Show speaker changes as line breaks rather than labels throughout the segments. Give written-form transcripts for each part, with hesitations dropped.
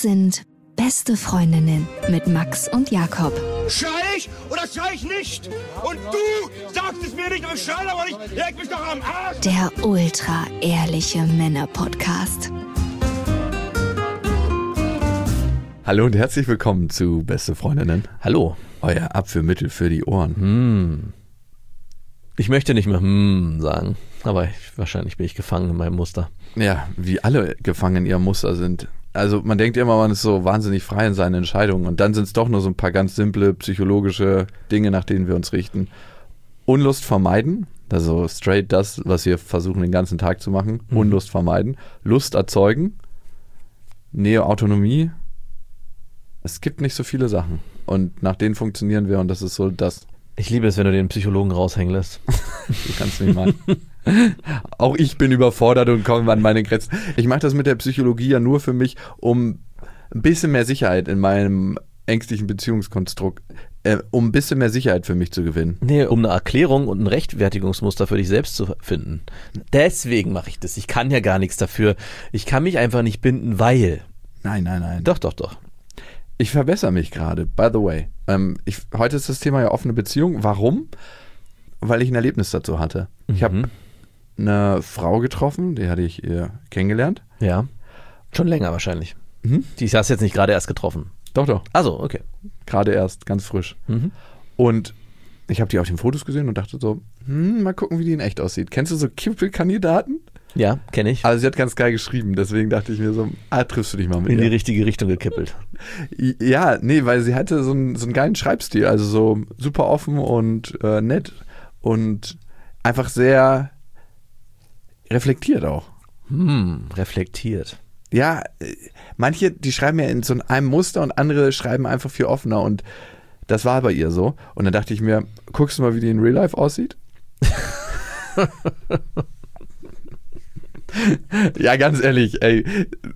sind Beste Freundinnen mit Max und Jakob.
Schrei ich oder schrei ich nicht? Und du sagst es mir nicht und schrei aber nicht. Leg mich doch am Arsch.
Der ultra-ehrliche Männer-Podcast.
Hallo und herzlich willkommen zu Beste Freundinnen.
Hallo.
Euer Abführmittel für die Ohren.
Ich möchte nicht mehr sagen, aber wahrscheinlich bin ich gefangen in meinem Muster.
Ja, wie alle gefangen in ihrem Muster sind. Also man denkt immer, man ist so wahnsinnig frei in seinen Entscheidungen und dann sind es doch nur so ein paar ganz simple psychologische Dinge, nach denen wir uns richten. Unlust vermeiden, also straight das, was wir versuchen den ganzen Tag zu machen. Unlust vermeiden. Lust erzeugen. Nähe, Autonomie. Es gibt nicht so viele Sachen und nach denen funktionieren wir und das ist so das.
Ich liebe es, wenn du den Psychologen raushängen lässt.
Du kannst nicht machen. Auch ich bin überfordert und komme an meine Grenzen. Ich mache das mit der Psychologie ja nur für mich, um ein bisschen mehr Sicherheit in meinem ängstlichen Beziehungskonstrukt, um ein bisschen mehr Sicherheit für mich zu gewinnen.
Nee, um eine Erklärung und ein Rechtfertigungsmuster für dich selbst zu finden. Deswegen mache ich das. Ich kann ja gar nichts dafür. Ich kann mich einfach nicht binden, weil...
Nein.
Doch.
Ich verbessere mich gerade, by the way. Heute ist das Thema ja offene Beziehung. Warum? Weil ich ein Erlebnis dazu hatte. Ich habe eine Frau getroffen, die hatte ich kennengelernt.
Ja, schon länger wahrscheinlich. Die hast du jetzt nicht gerade erst getroffen.
Doch.
Also, okay.
Gerade erst, ganz frisch. Und ich habe die auf den Fotos gesehen und dachte so, mal gucken, wie die in echt aussieht. Kennst du so Kippelkandidaten?
Ja, kenne ich.
Also sie hat ganz geil geschrieben, deswegen dachte ich mir so, triffst du dich mal mit
In
ihr.
die richtige Richtung gekippelt.
Ja, nee, weil sie hatte so einen geilen Schreibstil, also so super offen und nett und einfach sehr reflektiert auch.
Reflektiert.
Ja, manche, die schreiben ja in so einem Muster und andere schreiben einfach viel offener und das war bei ihr so. Und dann dachte ich mir, guckst du mal, wie die in Real Life aussieht? Ja, ganz ehrlich, ey,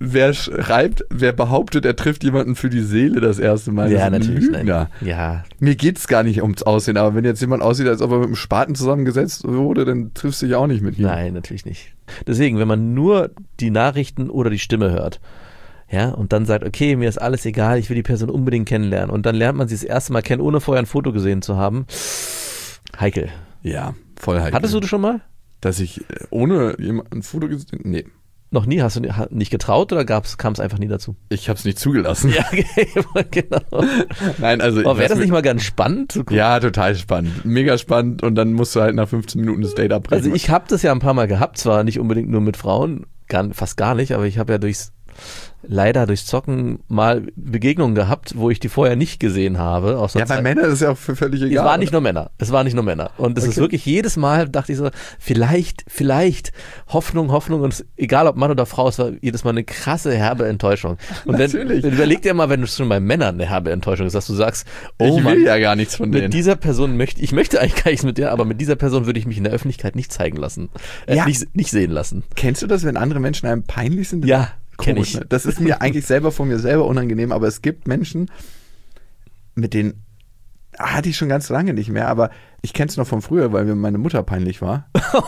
wer behauptet, er trifft jemanden für die Seele das erste Mal,
Ja,
das ist ein
natürlich.
Lügner.
Ja.
Mir geht's gar nicht ums Aussehen, aber wenn jetzt jemand aussieht, als ob er mit einem Spaten zusammengesetzt wurde, dann triffst du dich auch nicht mit ihm.
Nein, natürlich nicht. Deswegen, wenn man nur die Nachrichten oder die Stimme hört, ja, und dann sagt, okay, mir ist alles egal, ich will die Person unbedingt kennenlernen und dann lernt man sie das erste Mal kennen, ohne vorher ein Foto gesehen zu haben, heikel.
Ja, voll heikel.
Hattest du das schon mal?
Dass ich ohne jemanden ein Foto gesehen? Nee.
Noch nie? Hast du nicht getraut oder kam es einfach nie dazu?
Ich hab's nicht zugelassen.
Ja, genau.
Nein, also.
Aber wäre das nicht mal ganz spannend?
Ja, total spannend. Mega spannend und dann musst du halt nach 15 Minuten das Date abbrechen.
Also ich habe das ja ein paar Mal gehabt, zwar nicht unbedingt nur mit Frauen, fast gar nicht, aber ich habe ja leider durchs Zocken mal Begegnungen gehabt, wo ich die vorher nicht gesehen habe.
Ja, bei Männern ist es ja auch völlig egal.
Es war nicht nur Männer. Und es ist wirklich jedes Mal, dachte ich so, vielleicht, Hoffnung und egal ob Mann oder Frau, es war jedes Mal eine krasse, herbe Enttäuschung. Und
Natürlich.
Dann überleg dir mal, wenn es schon bei Männern eine herbe Enttäuschung ist, dass du sagst,
ich will
Mann,
ja gar nichts von denen.
mit dieser Person ich möchte eigentlich gar nichts mit der, aber mit dieser Person würde ich mich in der Öffentlichkeit nicht zeigen lassen.
Ja.
Nicht sehen lassen.
Kennst du das, wenn andere Menschen einem peinlich sind?
Ja, kenne
Komisch,
ich.
ne? Das ist mir eigentlich von mir selber unangenehm, aber es gibt Menschen, mit denen hatte ich schon ganz lange nicht mehr, aber ich kenne es noch von früher, weil mir meine Mutter peinlich war.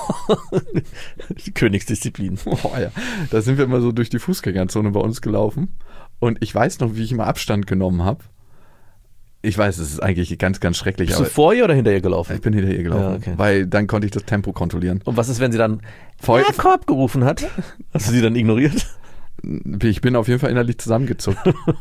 Die Königsdisziplin.
Oh, ja. Da sind wir immer so durch die Fußgängerzone bei uns gelaufen und ich weiß noch, wie ich immer Abstand genommen habe. Ich weiß, es ist eigentlich ganz, ganz schrecklich.
Bist du vor ihr oder hinter ihr gelaufen?
Ich bin hinter ihr gelaufen,
Ja, okay.
weil dann konnte ich das Tempo kontrollieren.
Und was ist, wenn sie dann Jakob gerufen hat? Hast du sie dann ignoriert?
Ich bin auf jeden Fall innerlich zusammengezuckt.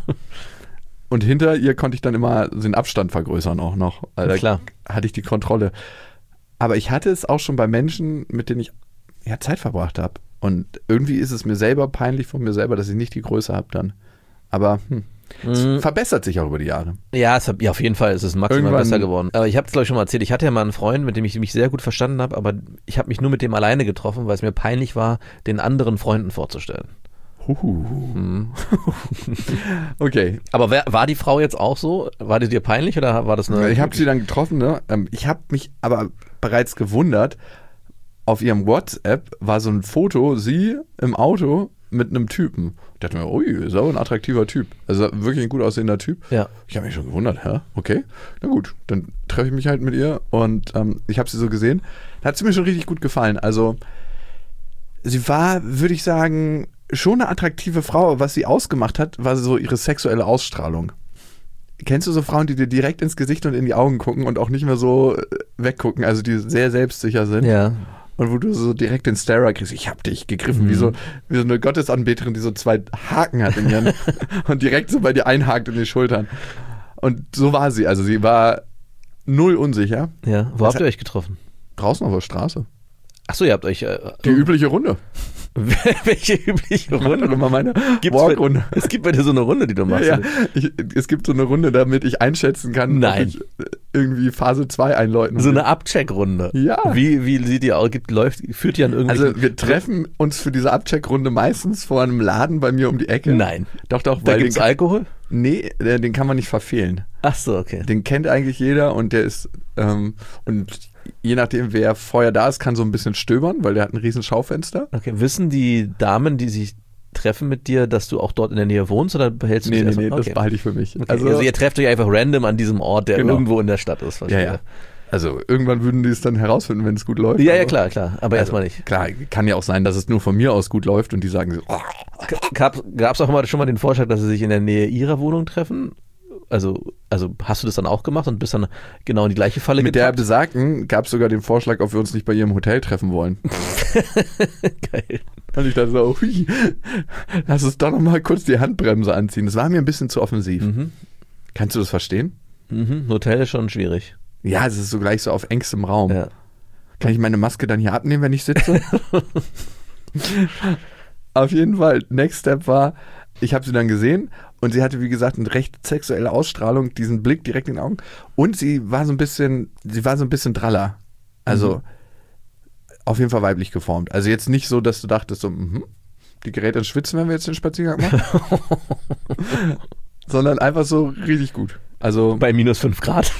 Und hinter ihr konnte ich dann immer den Abstand vergrößern auch noch. Also
Klar.
Hatte ich die Kontrolle. Aber ich hatte es auch schon bei Menschen, mit denen ich Zeit verbracht habe. Und irgendwie ist es mir selber peinlich von mir selber, dass ich nicht die Größe habe dann. Aber es verbessert sich auch über die Jahre.
Ja, auf jeden Fall ist es maximal
Irgendwann
besser geworden. Aber ich habe es, glaube ich, schon mal erzählt. Ich hatte ja mal einen Freund, mit dem ich mich sehr gut verstanden habe, aber ich habe mich nur mit dem alleine getroffen, weil es mir peinlich war, den anderen Freunden vorzustellen.
Okay.
Aber war die Frau jetzt auch so? War die dir peinlich oder war das eine...
Ich habe sie dann getroffen, ne? Ich habe mich aber bereits gewundert, auf ihrem WhatsApp war so ein Foto, sie im Auto mit einem Typen. Ich dachte mir, ui, ist aber ein attraktiver Typ. Also wirklich ein gut aussehender Typ.
Ja.
Ich habe mich schon gewundert, okay, na gut, dann treffe ich mich halt mit ihr und ich habe sie so gesehen. Da hat sie mir schon richtig gut gefallen. Also sie war, würde ich sagen, schon eine attraktive Frau. Was sie ausgemacht hat, war so ihre sexuelle Ausstrahlung. Kennst du so Frauen, die dir direkt ins Gesicht und in die Augen gucken und auch nicht mehr so weggucken, also die sehr selbstsicher sind?
Ja.
Und wo du so direkt den Starer kriegst, ich hab dich gegriffen, wie so eine Gottesanbeterin, die so 2 Haken hat in ihren und direkt so bei dir einhakt in die Schultern. Und so war sie, also sie war null unsicher.
Ja, wo habt ihr euch getroffen?
Draußen auf der Straße.
Achso, ihr habt euch...
Die übliche Runde.
Welche übliche
Ich mach
Runde?
doch immer meine
Gibt's
Walk-Runde.
Es gibt bei dir so eine Runde, die du machst.
Ja, es gibt so eine Runde, damit ich einschätzen kann,
Nein.
ob ich irgendwie Phase 2 einläuten will.
So eine Abcheck-Runde.
Ja.
Wie sieht die aus? Führt die an irgendwie...
Also wir treffen uns für diese Abcheck-Runde meistens vor einem Laden bei mir um die Ecke.
Nein.
Doch,
Da
weil
gibt's Alkohol?
Nee, den kann man nicht verfehlen.
Ach so, okay.
Den kennt eigentlich jeder und der ist, und je nachdem, wer vorher da ist, kann so ein bisschen stöbern, weil der hat ein riesen Schaufenster.
Okay, wissen die Damen, die sich treffen mit dir, dass du auch dort in der Nähe wohnst oder behältst du
Nee,
das
nee,
erstmal?
das behalte ich für mich.
Okay. Also ihr trefft euch einfach random an diesem Ort, der
Genau.
irgendwo in der Stadt ist.
ja,
verstehe.
ja. Also irgendwann würden die es dann herausfinden, wenn es gut läuft.
Ja,
aber-
klar. Aber erstmal nicht.
Klar, kann ja auch sein, dass es nur von mir aus gut läuft und die sagen so, oh.
Gab es auch schon mal den Vorschlag, dass sie sich in der Nähe ihrer Wohnung treffen? Also hast du das dann auch gemacht und bist dann genau in die gleiche Falle
Mit der
getappt?
Besagten gab es sogar den Vorschlag, ob wir uns nicht bei ihr im Hotel treffen wollen.
Geil.
Und ich dachte so, hui, lass uns doch noch mal kurz die Handbremse anziehen. Das war mir ein bisschen zu offensiv. Kannst du das verstehen?
Hotel ist schon schwierig.
Ja, es ist so gleich so auf engstem Raum.
Ja.
Kann ich meine Maske dann hier abnehmen, wenn ich sitze? Auf jeden Fall, Next Step war, ich habe sie dann gesehen und sie hatte, wie gesagt, eine recht sexuelle Ausstrahlung, diesen Blick direkt in die Augen. Und sie war so ein bisschen draller. Also auf jeden Fall weiblich geformt. Also jetzt nicht so, dass du dachtest, so, die gerät ins Schwitzen, wenn wir jetzt den Spaziergang machen. Sondern einfach so richtig gut. Also
Bei minus 5 Grad.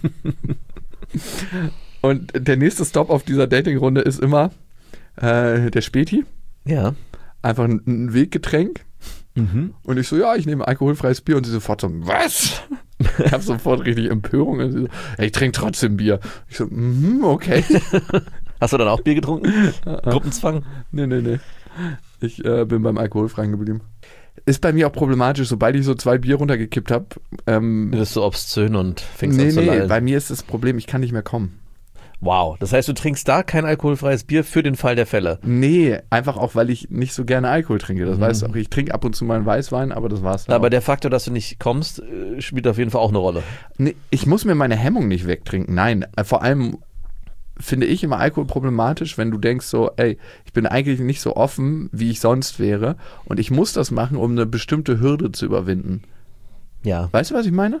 und der nächste Stop auf dieser Dating-Runde ist immer der Späti.
Ja.
Einfach ein Weggetränk. Und ich so, ja, ich nehme alkoholfreies Bier. Und sie sofort so, was? Ich habe sofort richtig Empörung. Und sie so, ja, ich trinke trotzdem Bier. Ich so, okay.
Hast du dann auch Bier getrunken? Gruppenzwang?
Nee. Ich bin beim Alkoholfreien geblieben. Ist bei mir auch problematisch, sobald ich so 2 Bier runtergekippt habe.
Du bist so obszön und fängst an zu lallen.
Bei mir ist das Problem, ich kann nicht mehr kommen.
Wow, das heißt, du trinkst da kein alkoholfreies Bier für den Fall der Fälle.
Nee, einfach auch, weil ich nicht so gerne Alkohol trinke. Das weißt du auch. Ich trinke ab und zu mal einen Weißwein, aber das war's dann
Aber
auch.
der Faktor, dass du nicht kommst, spielt auf jeden Fall auch eine Rolle.
Nee, ich muss mir meine Hemmung nicht wegtrinken. Nein, vor allem finde ich immer Alkohol problematisch, wenn du denkst so, ey, ich bin eigentlich nicht so offen, wie ich sonst wäre und ich muss das machen, um eine bestimmte Hürde zu überwinden.
Ja.
Weißt du, was ich meine?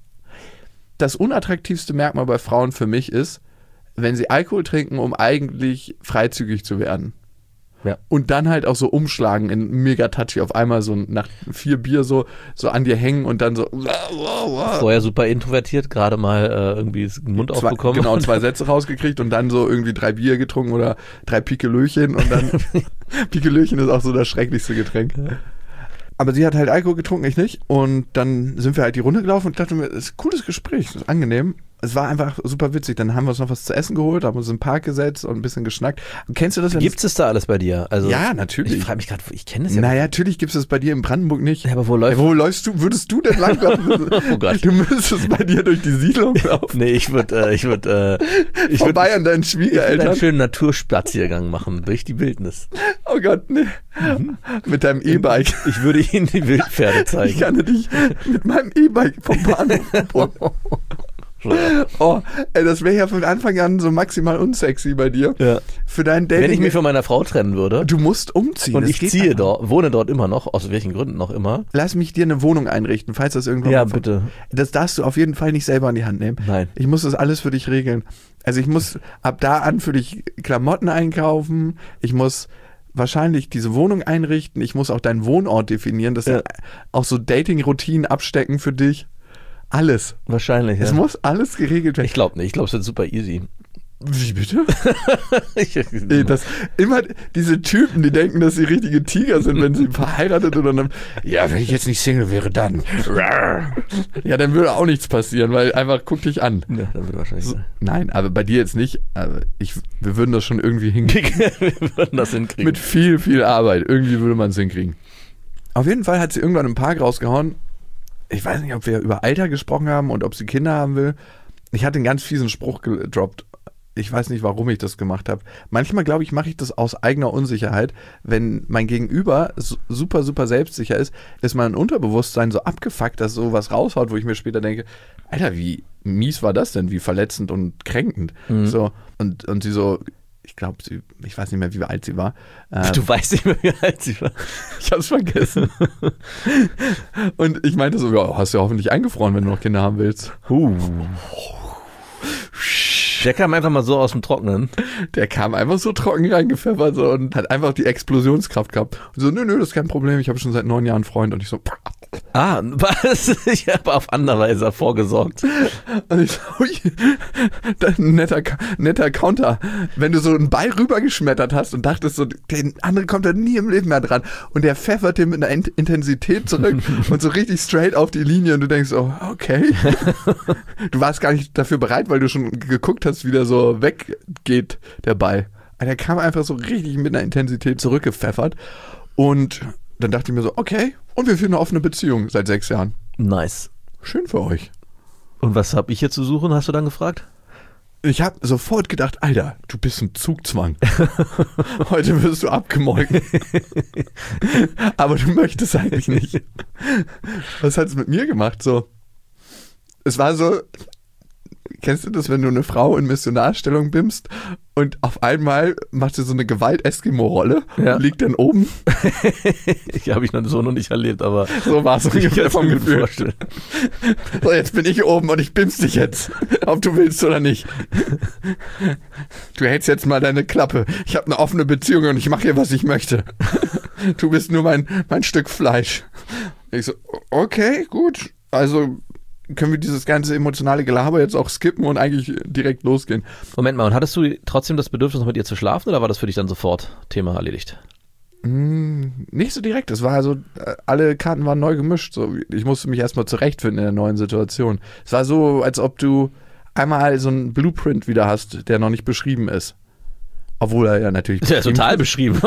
Das unattraktivste Merkmal bei Frauen für mich ist, wenn sie Alkohol trinken, um eigentlich freizügig zu werden.
Ja.
Und dann halt auch so umschlagen in mega touchy, auf einmal so nach 4 Bier so an dir hängen und dann so
Vorher super introvertiert, gerade mal irgendwie den Mund aufbekommen.
Genau, 2 Sätze rausgekriegt und dann so irgendwie 3 Bier getrunken oder 3 Pikelöchen und dann Pikelöchen ist auch so das schrecklichste Getränk. Aber sie hat halt Alkohol getrunken, ich nicht. Und dann sind wir halt die Runde gelaufen und ich dachte mir, das ist ein cooles Gespräch, das ist angenehm. Es war einfach super witzig. Dann haben wir uns noch was zu essen geholt, haben uns im Park gesetzt und ein bisschen geschnackt. Und kennst du das?
Gibt es da alles bei dir? Also,
Ja, natürlich.
Ich frage mich gerade, ich kenne es ja.
Naja, natürlich gibt es das bei dir in Brandenburg nicht.
Ja, aber wo läuft...
Wo läufst du? Würdest du denn langlaufen?
Oh Gott.
Du müsstest bei dir durch die Siedlung laufen.
Nee, ich würde
Vorbei an deinen
einen
Schwiegereltern.
schönen Naturspaziergang machen durch die Wildnis.
Oh Gott, nee. Mit deinem E-Bike.
Ich würde Ihnen die Wildpferde
Ich
zeigen.
kann dich mit meinem E-Bike vom Bahnhof abholen. Oh, ey, das wäre ja von Anfang an so maximal unsexy bei dir.
Ja.
Für dein Dating.
Wenn ich mich von meiner Frau trennen würde
du musst umziehen.
und
das
ich
geht
ziehe
einfach.
wohne dort immer noch, aus welchen Gründen noch immer.
Lass mich dir eine Wohnung einrichten, falls das irgendwann
Ja,
mal
bitte.
Das darfst du auf jeden Fall nicht selber in die Hand nehmen.
Nein.
Ich muss das alles für dich regeln. Also ich muss ab da an für dich Klamotten einkaufen. Ich muss wahrscheinlich diese Wohnung einrichten. Ich muss auch deinen Wohnort definieren. Das
Ja.
auch so Dating-Routinen abstecken für dich. Alles.
Wahrscheinlich,
Es
ja.
muss alles geregelt werden.
Ich glaube nicht. Ich glaube, es wird super easy.
Wie bitte? Immer diese Typen, die denken, dass sie richtige Tiger sind, wenn sie verheiratet oder dann, ja, wenn ich jetzt nicht Single wäre, dann. Ja, dann würde auch nichts passieren, weil einfach guck dich an.
Ja, dann würde wahrscheinlich sein.
Nein, aber bei dir jetzt nicht. Aber wir würden das schon irgendwie hinkriegen.
Wir würden das hinkriegen.
Mit viel, viel Arbeit. Irgendwie würde man es hinkriegen. Auf jeden Fall hat sie irgendwann im Park rausgehauen. Ich weiß nicht, ob wir über Alter gesprochen haben und ob sie Kinder haben will. Ich hatte einen ganz fiesen Spruch gedroppt. Ich weiß nicht, warum ich das gemacht habe. Manchmal, glaube ich, mache ich das aus eigener Unsicherheit. Wenn mein Gegenüber super, super selbstsicher ist mein Unterbewusstsein so abgefuckt, dass sowas raushaut, wo ich mir später denke, Alter, wie mies war das denn? Wie verletzend und kränkend. So, und sie so, ich glaube, ich weiß nicht mehr, wie alt sie war.
Du weißt nicht mehr, wie alt sie war.
Ich habe es vergessen. Und ich meinte so, ja, hast du ja hoffentlich eingefroren, wenn du noch Kinder haben willst.
Der kam einfach mal so aus dem Trockenen.
Der kam einfach so trocken reingepfeffert so, und hat einfach die Explosionskraft gehabt. Und so, nö, das ist kein Problem, ich habe schon seit 9 Jahren einen Freund. Und ich so,
was? Ich habe auf andere Weise vorgesorgt.
Und ich so, ui, ein netter Counter. Wenn du so einen Ball rübergeschmettert hast und dachtest so, der andere kommt da nie im Leben mehr dran. Und der pfeffert dir mit einer Intensität zurück und so richtig straight auf die Linie. Und du denkst, oh, okay. Du warst gar nicht dafür bereit, weil du schon geguckt hast, wie der so weggeht, der Ball. Der kam einfach so richtig mit einer Intensität zurückgepfeffert. Und dann dachte ich mir so, okay, und wir führen eine offene Beziehung seit 6 Jahren.
Nice.
Schön für euch.
Und was habe ich hier zu suchen, hast du dann gefragt?
Ich habe sofort gedacht, Alter, du bist ein Zugzwang. Heute wirst du abgemolken. Aber du möchtest eigentlich nicht. Was hat es mit mir gemacht? So, es war so, kennst du das, wenn du eine Frau in Missionarstellung bimmst und auf einmal macht sie so eine Gewalt-Eskimo-Rolle und liegt dann oben?
Ich habe noch so noch nicht erlebt, aber
so war es ungefähr vom Gefühl.
Vorstellen.
So, jetzt bin ich oben und ich bimmst dich jetzt, ob du willst oder nicht. Du hältst jetzt mal deine Klappe. Ich habe eine offene Beziehung und ich mache hier, was ich möchte. Du bist nur mein Stück Fleisch. Ich so, okay, gut. Also können wir dieses ganze emotionale Gelaber jetzt auch skippen und eigentlich direkt losgehen.
Moment mal, und hattest du trotzdem das Bedürfnis, noch mit ihr zu schlafen, oder war das für dich dann sofort Thema erledigt?
Nicht so direkt. Es war also, alle Karten waren neu gemischt. So, ich musste mich erstmal zurechtfinden in der neuen Situation. Es war so, als ob du einmal so einen Blueprint wieder hast, der noch nicht beschrieben ist. Obwohl er ja natürlich
ist ja total beschrieben.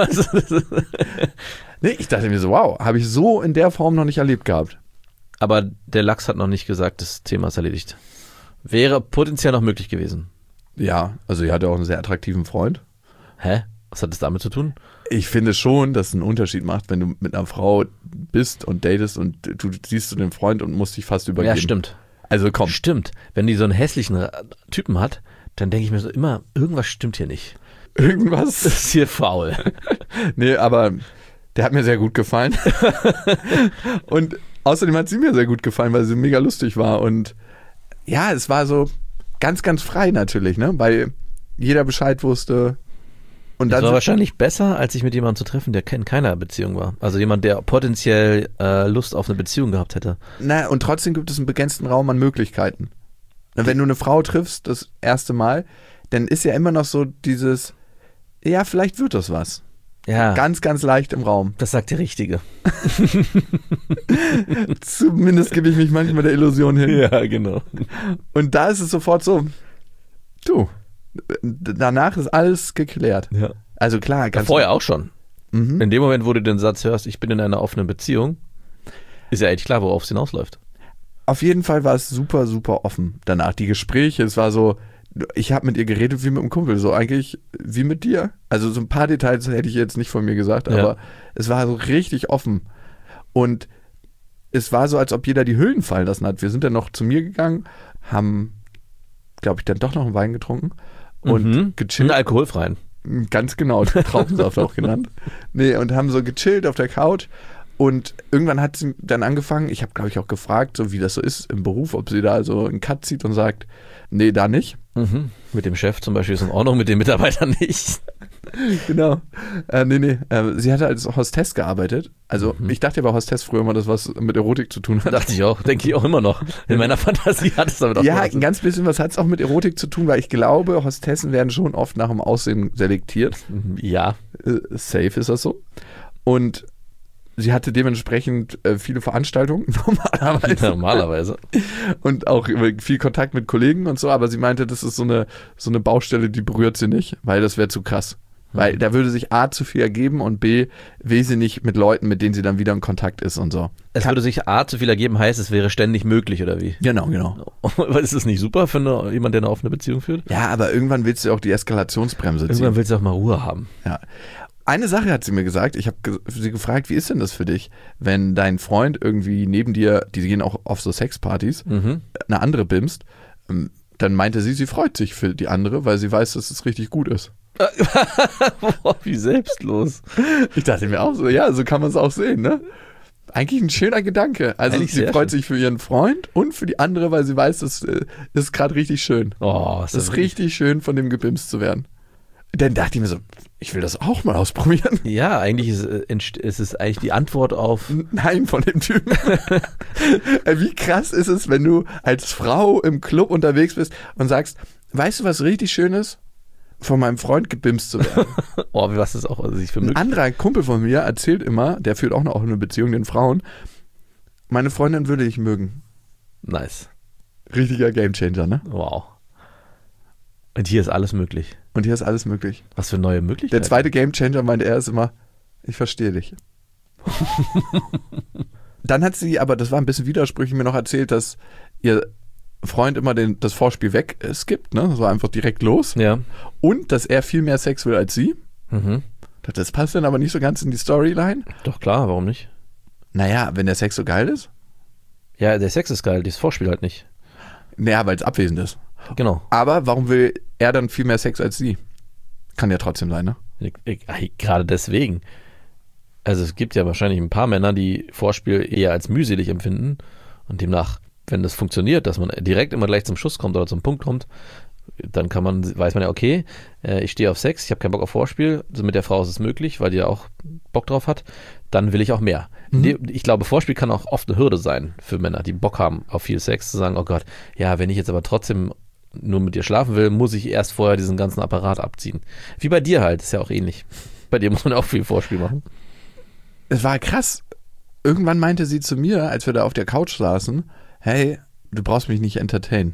Nee, ich dachte mir so, wow, habe ich so in der Form noch nicht erlebt gehabt.
Aber der Lachs hat noch nicht gesagt, das Thema ist erledigt. Wäre potenziell noch möglich gewesen.
Ja, also sie hatte auch einen sehr attraktiven Freund.
Hä? Was hat das damit zu tun?
Ich finde schon, dass es einen Unterschied macht, wenn du mit einer Frau bist und datest und du siehst den Freund und musst dich fast übergeben.
Ja, stimmt.
Also komm.
Stimmt. Wenn die so einen hässlichen Typen hat, dann denke ich mir so immer, irgendwas stimmt hier nicht.
Irgendwas
ist hier faul.
Nee, aber der hat mir sehr gut gefallen. Und außerdem hat sie mir sehr gut gefallen, weil sie mega lustig war. Und ja, es war so ganz, ganz frei natürlich, ne? Weil jeder Bescheid wusste. Und
das war wahrscheinlich besser, als sich mit jemandem zu treffen, der in keiner Beziehung war. Also jemand, der potenziell Lust auf eine Beziehung gehabt hätte.
Na, und trotzdem gibt es einen begrenzten Raum an Möglichkeiten. Wenn du eine Frau triffst, das erste Mal, dann ist ja immer noch so dieses, ja, vielleicht wird das was.
Ja.
Ganz, ganz leicht im Raum.
Das sagt der Richtige.
Zumindest gebe ich mich manchmal der Illusion hin.
Ja, genau.
Und da ist es sofort so, du, danach ist alles geklärt.
Ja.
Also klar.
Vorher auch schon. Mhm. In dem Moment, wo du den Satz hörst, ich bin in einer offenen Beziehung, ist ja echt klar, worauf es hinausläuft.
Auf jeden Fall war es super, super offen danach. Die Gespräche, es war so, ich habe mit ihr geredet wie mit einem Kumpel, so eigentlich wie mit dir. Also so ein paar Details hätte ich jetzt nicht von mir gesagt, aber es war so richtig offen. Und es war so, als ob jeder die Hüllen fallen lassen hat. Wir sind dann noch zu mir gegangen, haben, glaube ich, dann doch noch einen Wein getrunken und gechillt.
Einen alkoholfreien.
Ganz genau, Traubensaft auch genannt. Nee, und haben so gechillt auf der Couch. Und irgendwann hat sie dann angefangen, ich habe, glaube ich, auch gefragt, so wie das so ist im Beruf, ob sie da so einen Cut zieht und sagt, nee, da nicht.
Mhm. Mit dem Chef zum Beispiel ist in Ordnung, mit den Mitarbeitern nicht.
Genau. Sie hatte als Hostess gearbeitet. Also ich dachte bei Hostess früher immer, dass was mit Erotik zu tun hat.
Dachte ich auch, denke ich auch immer noch. In meiner Fantasie hat es damit auch
Ja,
was.
ein ganz bisschen was hat es auch mit Erotik zu tun, weil ich glaube, Hostessen werden schon oft nach dem Aussehen selektiert.
Ja.
Safe ist das so. Und sie hatte dementsprechend viele Veranstaltungen, normalerweise. Und auch viel Kontakt mit Kollegen und so, aber sie meinte, das ist so eine Baustelle, die berührt sie nicht, weil das wäre zu krass. Weil da würde sich A zu viel ergeben und B will sie nicht mit Leuten, mit denen sie dann wieder in Kontakt ist und so.
Es würde sich A zu viel ergeben, heißt, es wäre ständig möglich, oder wie?
Genau.
Ist das nicht super für jemanden, der eine offene Beziehung führt?
Ja, aber irgendwann willst du auch die Eskalationsbremse ziehen.
Irgendwann willst du auch mal Ruhe haben.
Ja. Eine Sache hat sie mir gesagt, ich habe sie gefragt, wie ist denn das für dich, wenn dein Freund irgendwie neben dir, die gehen auch auf so Sexpartys, eine andere bimst, dann meinte sie freut sich für die andere, weil sie weiß, dass es richtig gut ist.
Boah, wie selbstlos.
Ich dachte mir auch so, ja, so kann man es auch sehen, ne? Eigentlich ein schöner Gedanke. Also
Eigentlich
sie freut sich für ihren Freund und für die andere, weil sie weiß, das ist gerade richtig schön.
Oh,
das ist richtig schön, von dem gebimst zu werden. Dann dachte ich mir so, ich will das auch mal ausprobieren.
Ja, eigentlich ist es eigentlich die Antwort auf
Nein von dem Typen. Wie krass ist es, wenn du als Frau im Club unterwegs bist und sagst, weißt du, was richtig schön ist? Von meinem Freund gebimst zu werden.
Oh, was ist auch sich für möglich?
Ein anderer Kumpel von mir erzählt immer, der führt auch noch eine Beziehung, den Frauen, meine Freundin würde ich mögen.
Nice.
Richtiger Gamechanger, ne?
Wow. Und hier ist alles möglich.
Und hier ist alles möglich.
Was für neue Möglichkeiten.
Der zweite Gamechanger, meinte er, ist immer, ich verstehe dich. Dann hat sie, aber das war ein bisschen widersprüchlich, mir noch erzählt, dass ihr Freund immer das Vorspiel wegskippt, ne? Das war einfach direkt los.
Ja.
Und dass er viel mehr Sex will als sie. Das passt dann aber nicht so ganz in die Storyline.
Doch klar, warum nicht?
Naja, wenn der Sex so geil ist.
Ja, der Sex ist geil, das Vorspiel halt nicht.
Naja, weil es abwesend ist.
Genau.
Aber warum will er dann viel mehr Sex als sie? Kann ja trotzdem sein, ne?
Gerade deswegen. Also es gibt ja wahrscheinlich ein paar Männer, die Vorspiel eher als mühselig empfinden und demnach, wenn das funktioniert, dass man direkt immer gleich zum Schuss kommt oder zum Punkt kommt, dann weiß man ja, okay, ich stehe auf Sex, ich habe keinen Bock auf Vorspiel, also mit der Frau ist es möglich, weil die ja auch Bock drauf hat, dann will ich auch mehr. Ich glaube, Vorspiel kann auch oft eine Hürde sein für Männer, die Bock haben auf viel Sex, zu sagen, oh Gott, ja, wenn ich jetzt aber trotzdem nur mit dir schlafen will, muss ich erst vorher diesen ganzen Apparat abziehen. Wie bei dir halt, ist ja auch ähnlich. Bei dir muss man auch viel Vorspiel machen. Es
war krass. Irgendwann meinte sie zu mir, als wir da auf der Couch saßen, hey, du brauchst mich nicht entertainen.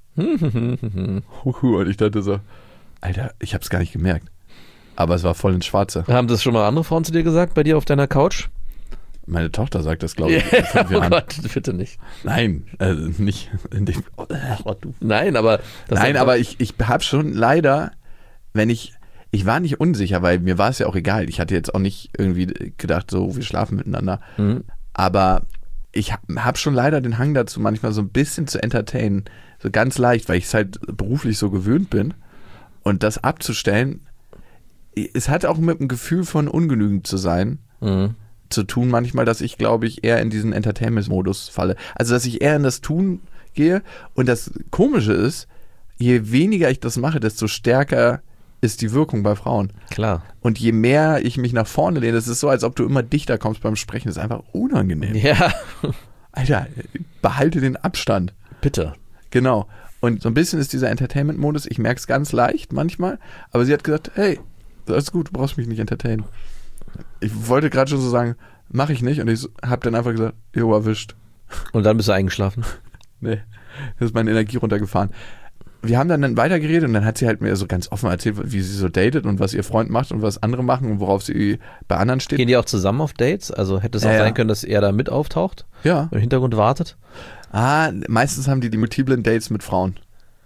Und ich dachte so, Alter, ich hab's gar nicht gemerkt. Aber es war voll ins Schwarze.
Haben das schon mal andere Frauen zu dir gesagt, bei dir auf deiner Couch?
Meine Tochter sagt das, glaube ich.
Oh Gott, bitte nicht.
Nein, nicht.
Nein, aber...
Nein, aber ich habe schon leider, ich war nicht unsicher, weil mir war es ja auch egal. Ich hatte jetzt auch nicht irgendwie gedacht, so, wir schlafen miteinander. Aber ich habe schon leider den Hang dazu, manchmal so ein bisschen zu entertainen. So ganz leicht, weil ich es halt beruflich so gewöhnt bin. Und das abzustellen, es hat auch mit dem Gefühl von ungenügend zu sein, zu tun manchmal, dass ich, glaube ich, eher in diesen Entertainment-Modus falle. Also, dass ich eher in das Tun gehe. Und das Komische ist, je weniger ich das mache, desto stärker ist die Wirkung bei Frauen.
Klar.
Und je mehr ich mich nach vorne lehne, es ist so, als ob du immer dichter kommst beim Sprechen. Das ist einfach unangenehm.
Ja.
Alter, behalte den Abstand.
Bitte.
Genau. Und so ein bisschen ist dieser Entertainment-Modus, ich merke es ganz leicht manchmal, aber sie hat gesagt, hey, alles gut, du brauchst mich nicht entertainen. Ich wollte gerade schon so sagen, mache ich nicht, und ich habe dann einfach gesagt, jo, erwischt.
Und dann bist du eingeschlafen?
Nee, das ist meine Energie runtergefahren. Wir haben dann weitergeredet und dann hat sie halt mir so ganz offen erzählt, wie sie so datet und was ihr Freund macht und was andere machen und worauf sie bei anderen steht.
Gehen die auch zusammen auf Dates? Also hätte es auch sein können, dass er da mit auftaucht?
Ja.
Im Hintergrund wartet?
Meistens haben die multiplen Dates mit Frauen.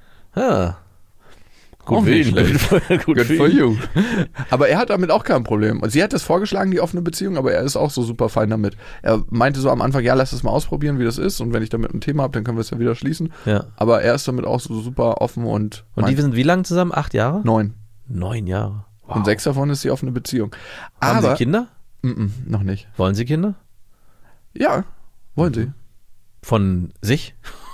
Gut für ihn.
Good for you. Aber er hat damit auch kein Problem. Sie hat das vorgeschlagen, die offene Beziehung, aber er ist auch so super fein damit. Er meinte so am Anfang, ja, lass das mal ausprobieren, wie das ist, und wenn ich damit ein Thema habe, dann können wir es ja wieder schließen.
Ja.
Aber er ist damit auch so super offen und
die sind wie lange zusammen? 8 Jahre?
9.
9 Jahre. Wow.
Und 6 davon ist die offene Beziehung.
Haben Sie Kinder?
Noch nicht.
Wollen Sie Kinder?
Ja, wollen sie.
Von sich?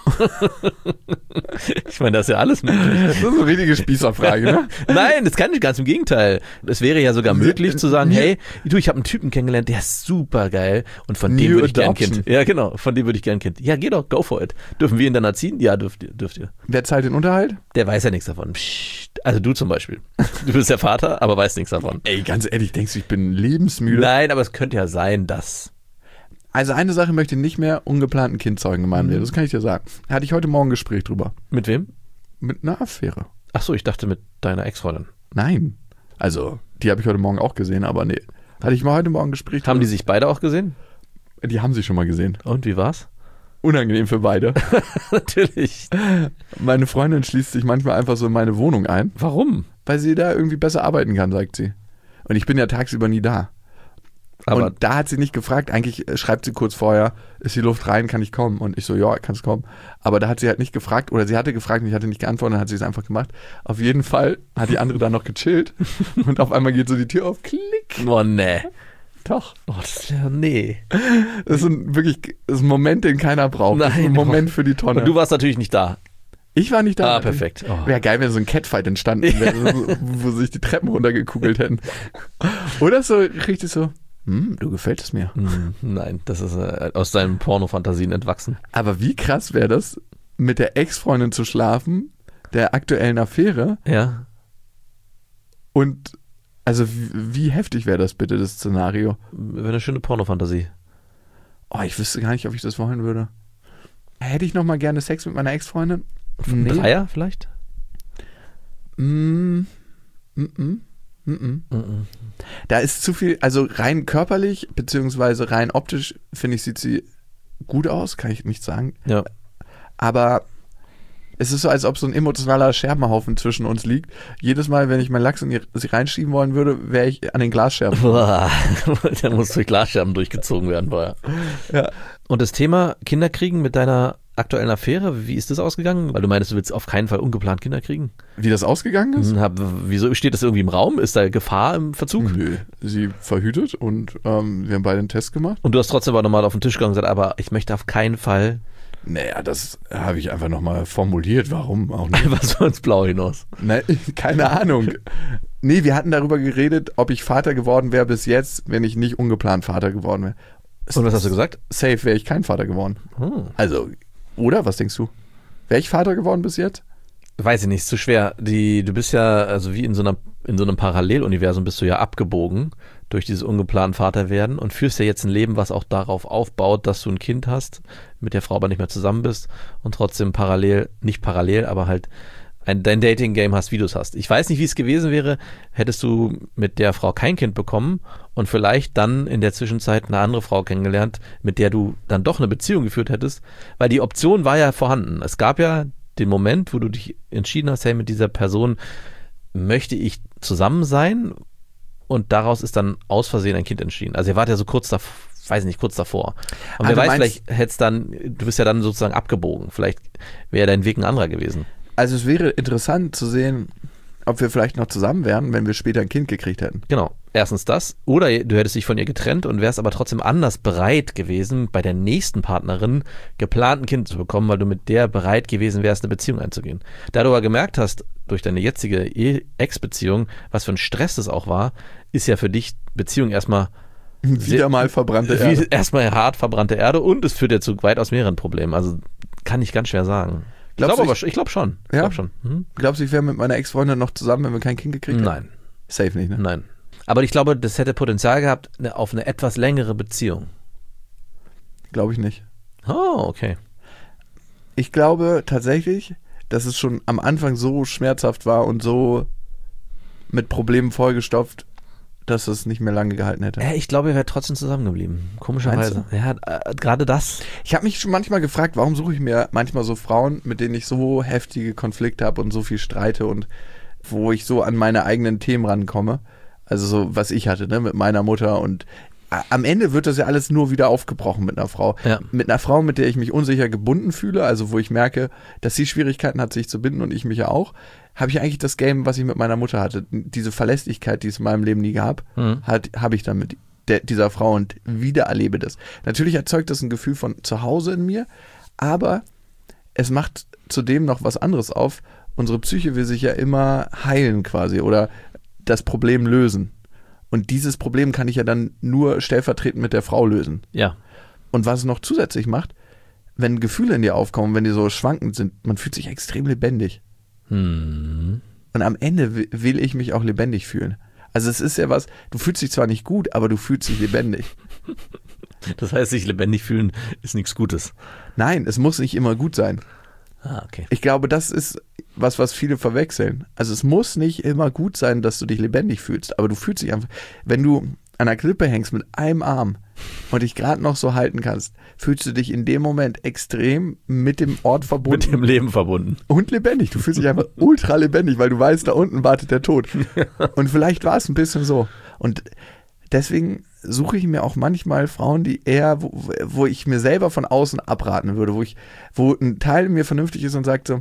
Ich meine, das ist ja alles möglich.
Das ist eine richtige Spießerfrage, ne?
Nein, das kann nicht, ganz im Gegenteil. Es wäre ja sogar möglich zu sagen, hey, du, ich habe einen Typen kennengelernt, der ist super geil und von dem würde ich gern ein Kind. Ja, genau, von dem würde ich gern ein Kind. Ja, geh doch, go for it. Dürfen wir ihn dann erziehen? Ja, dürft ihr.
Wer zahlt den Unterhalt?
Der weiß ja nichts davon. Psst. Also du zum Beispiel. Du bist der Vater, aber weißt nichts davon.
Ey, ganz ehrlich, denkst du, ich bin lebensmüde?
Nein, aber es könnte ja sein, dass...
Also eine Sache möchte ich nicht mehr ungeplanten Kind zeugen in meinem Leben. Das kann ich dir sagen. Da hatte ich heute Morgen ein Gespräch drüber.
Mit wem?
Mit einer Affäre.
Ach so, ich dachte mit deiner Ex-Freundin.
Nein. Also, die habe ich heute Morgen auch gesehen, aber nee. Hatte ich mal heute Morgen ein Gespräch drüber.
Haben die sich beide auch gesehen?
Die haben sich schon mal gesehen.
Und wie war's?
Unangenehm für beide.
Natürlich.
Meine Freundin schließt sich manchmal einfach so in meine Wohnung ein.
Warum?
Weil sie da irgendwie besser arbeiten kann, sagt sie. Und ich bin ja tagsüber nie da.
Aber
und da hat sie nicht gefragt, eigentlich schreibt sie kurz vorher, ist die Luft rein, kann ich kommen? Und ich so, ja, kannst kommen. Aber da hat sie halt nicht gefragt, oder sie hatte gefragt und ich hatte nicht geantwortet, dann hat sie es einfach gemacht. Auf jeden Fall hat die andere dann noch gechillt und auf einmal geht so die Tür auf, klick.
Oh, nee.
Doch.
Oh, das ist ja, nee.
Das ist ein Moment, den keiner braucht.
Nein,
das ist ein Moment für die Tonne.
Und du warst natürlich nicht da.
Ich war nicht da.
Ah, perfekt. Oh.
Wäre geil, wenn so ein Catfight entstanden wäre, wo sich die Treppen runtergekugelt hätten. Oder so richtig so, du gefällst es mir.
Nein, das ist aus deinen Pornofantasien entwachsen.
Aber wie krass wäre das, mit der Ex-Freundin zu schlafen, der aktuellen Affäre?
Ja.
Und also wie heftig wäre das bitte, das Szenario?
Wäre eine schöne Pornofantasie.
Oh, ich wüsste gar nicht, ob ich das wollen würde. Hätte ich noch mal gerne Sex mit meiner Ex-Freundin?
Nee. Dreier vielleicht?
Da ist zu viel, also rein körperlich, beziehungsweise rein optisch, finde ich, sieht sie gut aus, kann ich nicht sagen.
Ja.
Aber es ist so, als ob so ein emotionaler Scherbenhaufen zwischen uns liegt. Jedes Mal, wenn ich meinen Lachs in sie reinschieben wollen würde, wäre ich an den Glasscherben.
Dann muss durch Glasscherben durchgezogen werden vorher.
Ja.
Und das Thema Kinderkriegen mit deiner aktuellen Affäre, wie ist das ausgegangen? Weil du meinst, du willst auf keinen Fall ungeplant Kinder kriegen.
Wie das ausgegangen ist?
Wieso steht das irgendwie im Raum? Ist da Gefahr im Verzug?
Nö, sie verhütet und wir haben beide einen Test gemacht.
Und du hast trotzdem aber nochmal auf den Tisch gegangen und gesagt, aber ich möchte auf keinen Fall...
Naja, das habe ich einfach nochmal formuliert. Warum auch nicht?
Einfach so ins Blaue hinaus.
Ne, keine Ahnung. Nee, wir hatten darüber geredet, ob ich Vater geworden wäre bis jetzt, wenn ich nicht ungeplant Vater geworden wäre.
Und was hast du gesagt?
Safe wäre ich kein Vater geworden. Also, oder? Was denkst du? Wäre ich Vater geworden bis jetzt?
Weiß ich nicht, ist zu schwer. Du bist ja, also wie in so einem Paralleluniversum bist du ja abgebogen durch dieses ungeplanten Vaterwerden und führst ja jetzt ein Leben, was auch darauf aufbaut, dass du ein Kind hast, mit der Frau aber nicht mehr zusammen bist und trotzdem nicht parallel, aber halt dein Dating-Game hast, wie du es hast. Ich weiß nicht, wie es gewesen wäre, hättest du mit der Frau kein Kind bekommen und vielleicht dann in der Zwischenzeit eine andere Frau kennengelernt, mit der du dann doch eine Beziehung geführt hättest, weil die Option war ja vorhanden. Es gab ja den Moment, wo du dich entschieden hast, hey, mit dieser Person möchte ich zusammen sein und daraus ist dann aus Versehen ein Kind entschieden. Also ihr wart ja so kurz davor. Und wer weiß, vielleicht hättest du bist ja dann sozusagen abgebogen. Vielleicht wäre dein Weg ein anderer gewesen.
Also es wäre interessant zu sehen, ob wir vielleicht noch zusammen wären, wenn wir später ein Kind gekriegt hätten.
Genau. Erstens das. Oder du hättest dich von ihr getrennt und wärst aber trotzdem anders bereit gewesen, bei der nächsten Partnerin geplant ein Kind zu bekommen, weil du mit der bereit gewesen wärst, eine Beziehung einzugehen. Da du aber gemerkt hast, durch deine jetzige Ex-Beziehung, was für ein Stress das auch war, ist ja für dich Beziehung erstmal
wieder mal verbrannte Erde.
Erstmal hart verbrannte Erde und es führt ja zu weitaus mehreren Problemen. Also kann ich ganz schwer sagen. Ich glaube schon.
Ja? Glaubst du, ich wäre mit meiner Ex-Freundin noch zusammen, wenn wir kein Kind gekriegt hätten?
Nein.
Safe nicht, ne?
Nein. Aber ich glaube, das hätte Potenzial gehabt auf eine etwas längere Beziehung.
Glaube ich nicht.
Oh, okay.
Ich glaube tatsächlich, dass es schon am Anfang so schmerzhaft war und so mit Problemen vollgestopft, dass es nicht mehr lange gehalten hätte.
Ich glaube, er wäre trotzdem zusammengeblieben. Komischerweise. Ja, gerade das.
Ich habe mich schon manchmal gefragt, warum suche ich mir manchmal so Frauen, mit denen ich so heftige Konflikte habe und so viel streite und wo ich so an meine eigenen Themen rankomme. Also so, was ich hatte, ne, mit meiner Mutter und am Ende wird das ja alles nur wieder aufgebrochen mit einer Frau. Ja. Mit einer Frau, mit der ich mich unsicher gebunden fühle, also wo ich merke, dass sie Schwierigkeiten hat, sich zu binden und ich mich ja auch, habe ich eigentlich das Game, was ich mit meiner Mutter hatte. Diese Verlässlichkeit, die es in meinem Leben nie gab, habe ich dann mit dieser Frau und wieder erlebe das. Natürlich erzeugt das ein Gefühl von zu Hause in mir, aber es macht zudem noch was anderes auf. Unsere Psyche will sich ja immer heilen quasi oder das Problem lösen. Und dieses Problem kann ich ja dann nur stellvertretend mit der Frau lösen.
Ja.
Und was es noch zusätzlich macht, wenn Gefühle in dir aufkommen, wenn die so schwankend sind, man fühlt sich extrem lebendig. Und am Ende will ich mich auch lebendig fühlen. Also es ist ja was, du fühlst dich zwar nicht gut, aber du fühlst dich lebendig.
Das heißt, sich lebendig fühlen ist nichts Gutes.
Nein, es muss nicht immer gut sein.
Okay.
Ich glaube, das ist was viele verwechseln. Also es muss nicht immer gut sein, dass du dich lebendig fühlst, aber du fühlst dich einfach, wenn du an einer Klippe hängst mit einem Arm und dich gerade noch so halten kannst, fühlst du dich in dem Moment extrem mit dem Ort verbunden.
Mit dem Leben verbunden.
Und lebendig. Du fühlst dich einfach ultra lebendig, weil du weißt, da unten wartet der Tod. Und vielleicht war es ein bisschen so. Und deswegen suche ich mir auch manchmal Frauen, die eher, wo ich mir selber von außen abraten würde, wo ein Teil mir vernünftig ist und sagt so,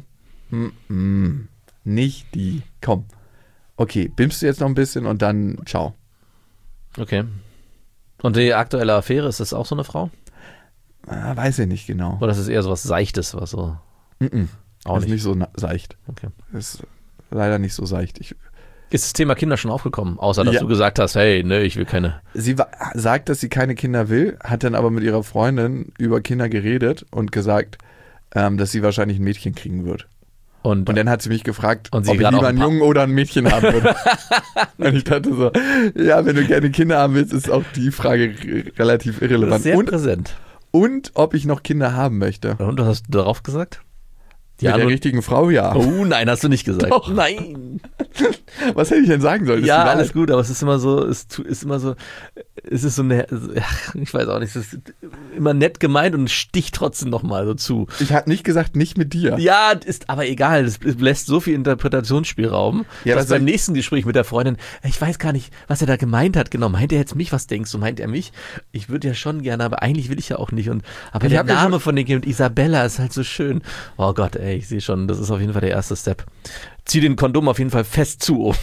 nicht die, komm. Okay, bimmst du jetzt noch ein bisschen und dann ciao.
Okay. Und die aktuelle Affäre, ist das auch so eine Frau?
Weiß ich nicht genau.
Oder ist es eher so was Seichtes, was so? Auch
ist nicht so seicht.
Okay.
Ist leider nicht so seicht.
Ist das Thema Kinder schon aufgekommen? Außer, dass du gesagt hast, hey, ne, ich will keine.
Sie sagt, dass sie keine Kinder will, hat dann aber mit ihrer Freundin über Kinder geredet und gesagt, dass sie wahrscheinlich ein Mädchen kriegen wird. Und dann hat sie mich gefragt, ob ich lieber einen Jungen oder ein Mädchen haben würde. Und ich dachte so, ja, wenn du gerne Kinder haben willst, ist auch die Frage relativ irrelevant.
Das ist sehr präsent.
Und ob ich noch Kinder haben möchte.
Und was hast du darauf gesagt?
Mit der richtigen Frau, ja.
Oh nein, hast du nicht gesagt.
Doch.
Nein.
Was hätte ich denn sagen sollen?
Ja, alles gut, aber es ist immer so, es ist so eine, ich weiß auch nicht, es ist immer nett gemeint und sticht trotzdem nochmal so zu.
Ich habe nicht gesagt, nicht mit dir.
Ja, ist aber egal, es lässt so viel Interpretationsspielraum, dass beim nächsten Gespräch mit der Freundin, ich weiß gar nicht, was er da gemeint hat, genau, meint er jetzt mich, was denkst du, meint er mich? Ich würde ja schon gerne, aber eigentlich will ich ja auch nicht aber der Name von dem Kind, Isabella, ist halt so schön. Oh Gott, ey, ich sehe schon, das ist auf jeden Fall der erste Step. Zieh den Kondom auf jeden Fall fest zu.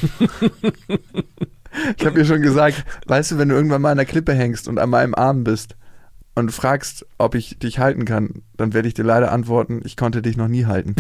Ich habe ihr schon gesagt, weißt du, wenn du irgendwann mal an der Klippe hängst und an meinem Arm bist und fragst, ob ich dich halten kann, dann werde ich dir leider antworten, ich konnte dich noch nie halten.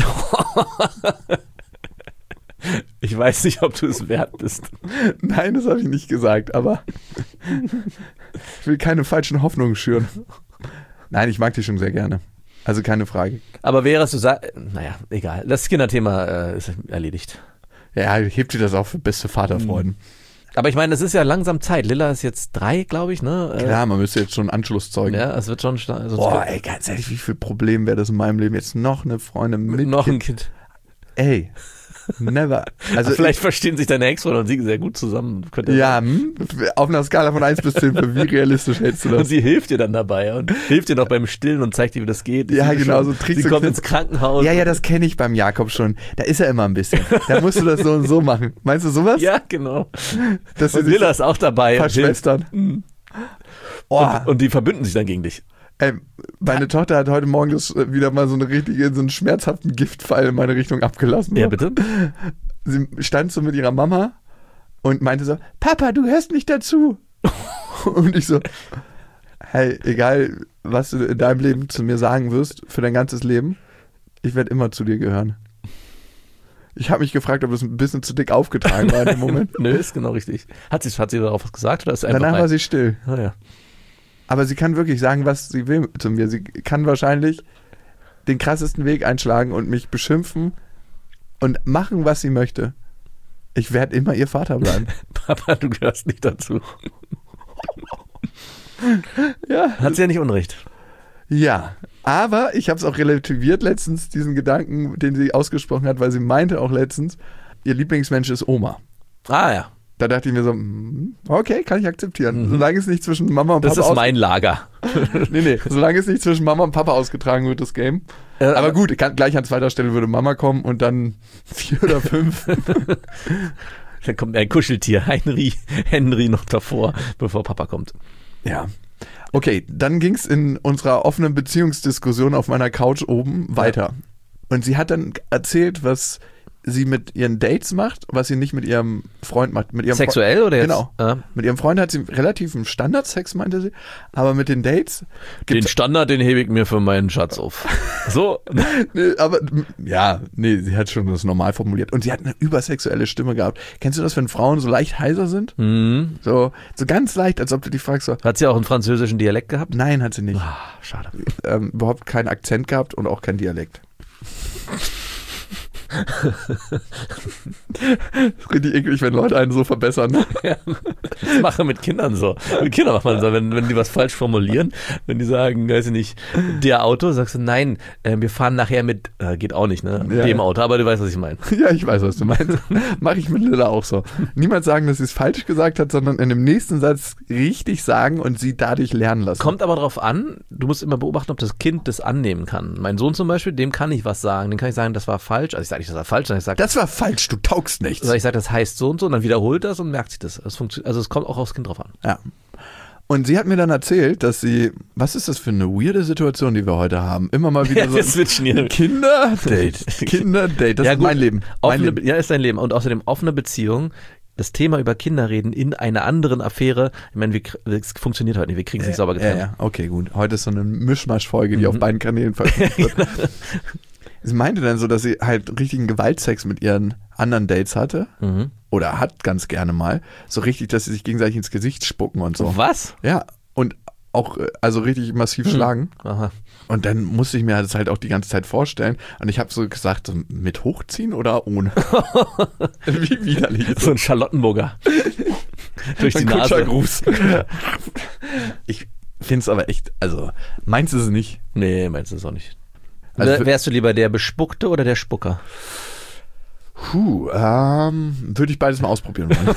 Ich weiß nicht, ob du es wert bist.
Nein, das habe ich nicht gesagt, aber ich will keine falschen Hoffnungen schüren. Nein, ich mag dich schon sehr gerne. Also keine Frage.
Aber wäre es naja, egal. Das Kinderthema ist erledigt.
Ja, hebt dir das auch für beste Vaterfreuden.
Aber ich meine, es ist ja langsam Zeit. Lilla ist jetzt 3, glaube ich, ne?
Klar, man müsste jetzt schon Anschluss zeugen.
Ja, es wird schon...
Boah, ey, ganz ehrlich, wie viel Problem wäre das in meinem Leben? Jetzt noch eine Freundin mit
noch ein Kind.
Ey, never. Also
vielleicht verstehen sich deine Ex-Freundin und sie sehr gut zusammen.
Ja, auf einer Skala von 1 bis 10, für wie realistisch hältst du das?
Und sie hilft dir dann dabei und hilft dir noch beim Stillen und zeigt dir, wie das geht.
Ja, genau, so
Tricks. Sie kommt ins Krankenhaus.
Ja, das kenne ich beim Jakob schon. Da ist er immer ein bisschen. Da musst du das so und so machen. Meinst du sowas?
Ja, genau.
Und
Lilla ist auch dabei.
Verschwestern.
Und die verbünden sich dann gegen dich.
Meine Tochter hat heute Morgen wieder mal so einen schmerzhaften Giftpfeil in meine Richtung abgelassen.
Ja, bitte?
Sie stand so mit ihrer Mama und meinte so, Papa, du hörst nicht dazu. Und ich so, hey, egal, was du in deinem Leben zu mir sagen wirst, für dein ganzes Leben, ich werde immer zu dir gehören. Ich habe mich gefragt, ob das ein bisschen zu dick aufgetragen war in dem Moment.
Nö, ist genau richtig. Hat sie darauf was gesagt? Oder ist
Danach war sie still.
Ah, ja.
Aber sie kann wirklich sagen, was sie will zu mir. Sie kann wahrscheinlich den krassesten Weg einschlagen und mich beschimpfen und machen, was sie möchte. Ich werde immer ihr Vater bleiben.
Papa, du gehörst nicht dazu.
Ja.
Hat sie ja nicht Unrecht.
Ja, aber ich habe es auch relativiert letztens, diesen Gedanken, den sie ausgesprochen hat, weil sie meinte auch letztens, ihr Lieblingsmensch ist Oma.
Ah ja.
Da dachte ich mir so, okay, kann ich akzeptieren. Solange es nicht zwischen Mama und Papa...
Das ist mein Lager.
Nee, solange es nicht zwischen Mama und Papa ausgetragen wird, das Game. Aber gut, gleich an zweiter Stelle würde Mama kommen und dann 4 oder 5.
Dann kommt ein Kuscheltier, Henry noch davor, bevor Papa kommt.
Ja. Okay, dann ging es in unserer offenen Beziehungsdiskussion auf meiner Couch oben weiter. Und sie hat dann erzählt, was sie mit ihren Dates macht, was sie nicht mit ihrem Freund macht. Mit ihrem
Sexuell oder jetzt?
Genau. Mit ihrem Freund hat sie relativ einen Standardsex, meinte sie, aber mit den Dates
Den Standard, den hebe ich mir für meinen Schatz auf. So.
Sie hat schon das normal formuliert. Und sie hat eine übersexuelle Stimme gehabt. Kennst du das, wenn Frauen so leicht heiser sind?
Mhm.
So ganz leicht, als ob du dich fragst so.
Hat sie auch einen französischen Dialekt gehabt?
Nein, hat sie nicht.
Schade.
Überhaupt keinen Akzent gehabt und auch keinen Dialekt. Richtig eklig, wenn Leute einen so verbessern.
Ja, das mache mit Kindern so. Mit Kindern macht man so, wenn die was falsch formulieren, wenn die sagen, weiß ich nicht, der Auto, sagst du, nein, wir fahren nachher mit, geht auch nicht, ne?
Ja.
Dem Auto, aber du weißt, was ich meine.
Ja, ich weiß, was du meinst. Mache ich mit Lilla auch so. Niemals sagen, dass sie es falsch gesagt hat, sondern in dem nächsten Satz richtig sagen und sie dadurch lernen lassen.
Kommt aber drauf an, du musst immer beobachten, ob das Kind das annehmen kann. Mein Sohn zum Beispiel, dem kann ich was sagen. Dem kann ich sagen, das war falsch. Also ich sage nicht, das war falsch, sondern ich sage,
das war falsch, du taugst nichts.
Also ich sage, das heißt so und so und dann wiederholt das und merkt sich das. Also es kommt auch aufs Kind drauf an.
Ja. Und sie hat mir dann erzählt, dass sie, was ist das für eine weirde Situation, die wir heute haben? Immer mal wieder so ein Kinderdate. Kinderdate, das ist
gut,
mein Leben.
Ja, ist dein Leben. Und außerdem offene Beziehung. Das Thema über Kinder reden in einer anderen Affäre, ich meine, es funktioniert heute nicht, wir kriegen es nicht sauber getrennt.
Ja, okay, gut. Heute ist so eine Mischmasch-Folge, die auf beiden Kanälen veröffentlicht wird. Sie meinte dann so, dass sie halt richtigen Gewaltsex mit ihren anderen Dates hatte. Oder hat ganz gerne mal. So richtig, dass sie sich gegenseitig ins Gesicht spucken und so.
Was?
Ja, und auch also richtig massiv schlagen.
Aha.
Und dann musste ich mir das halt auch die ganze Zeit vorstellen. Und ich habe so gesagt, so mit hochziehen oder ohne? Wie widerlich.
So ein Charlottenburger. Durch die Nase.
Kutschergruß. Ich finde es aber echt, also meinst du es nicht?
Nee, meinst du es auch nicht.
Also
wärst du lieber der Bespuckte oder der Spucker?
Würde ich beides mal ausprobieren wollen.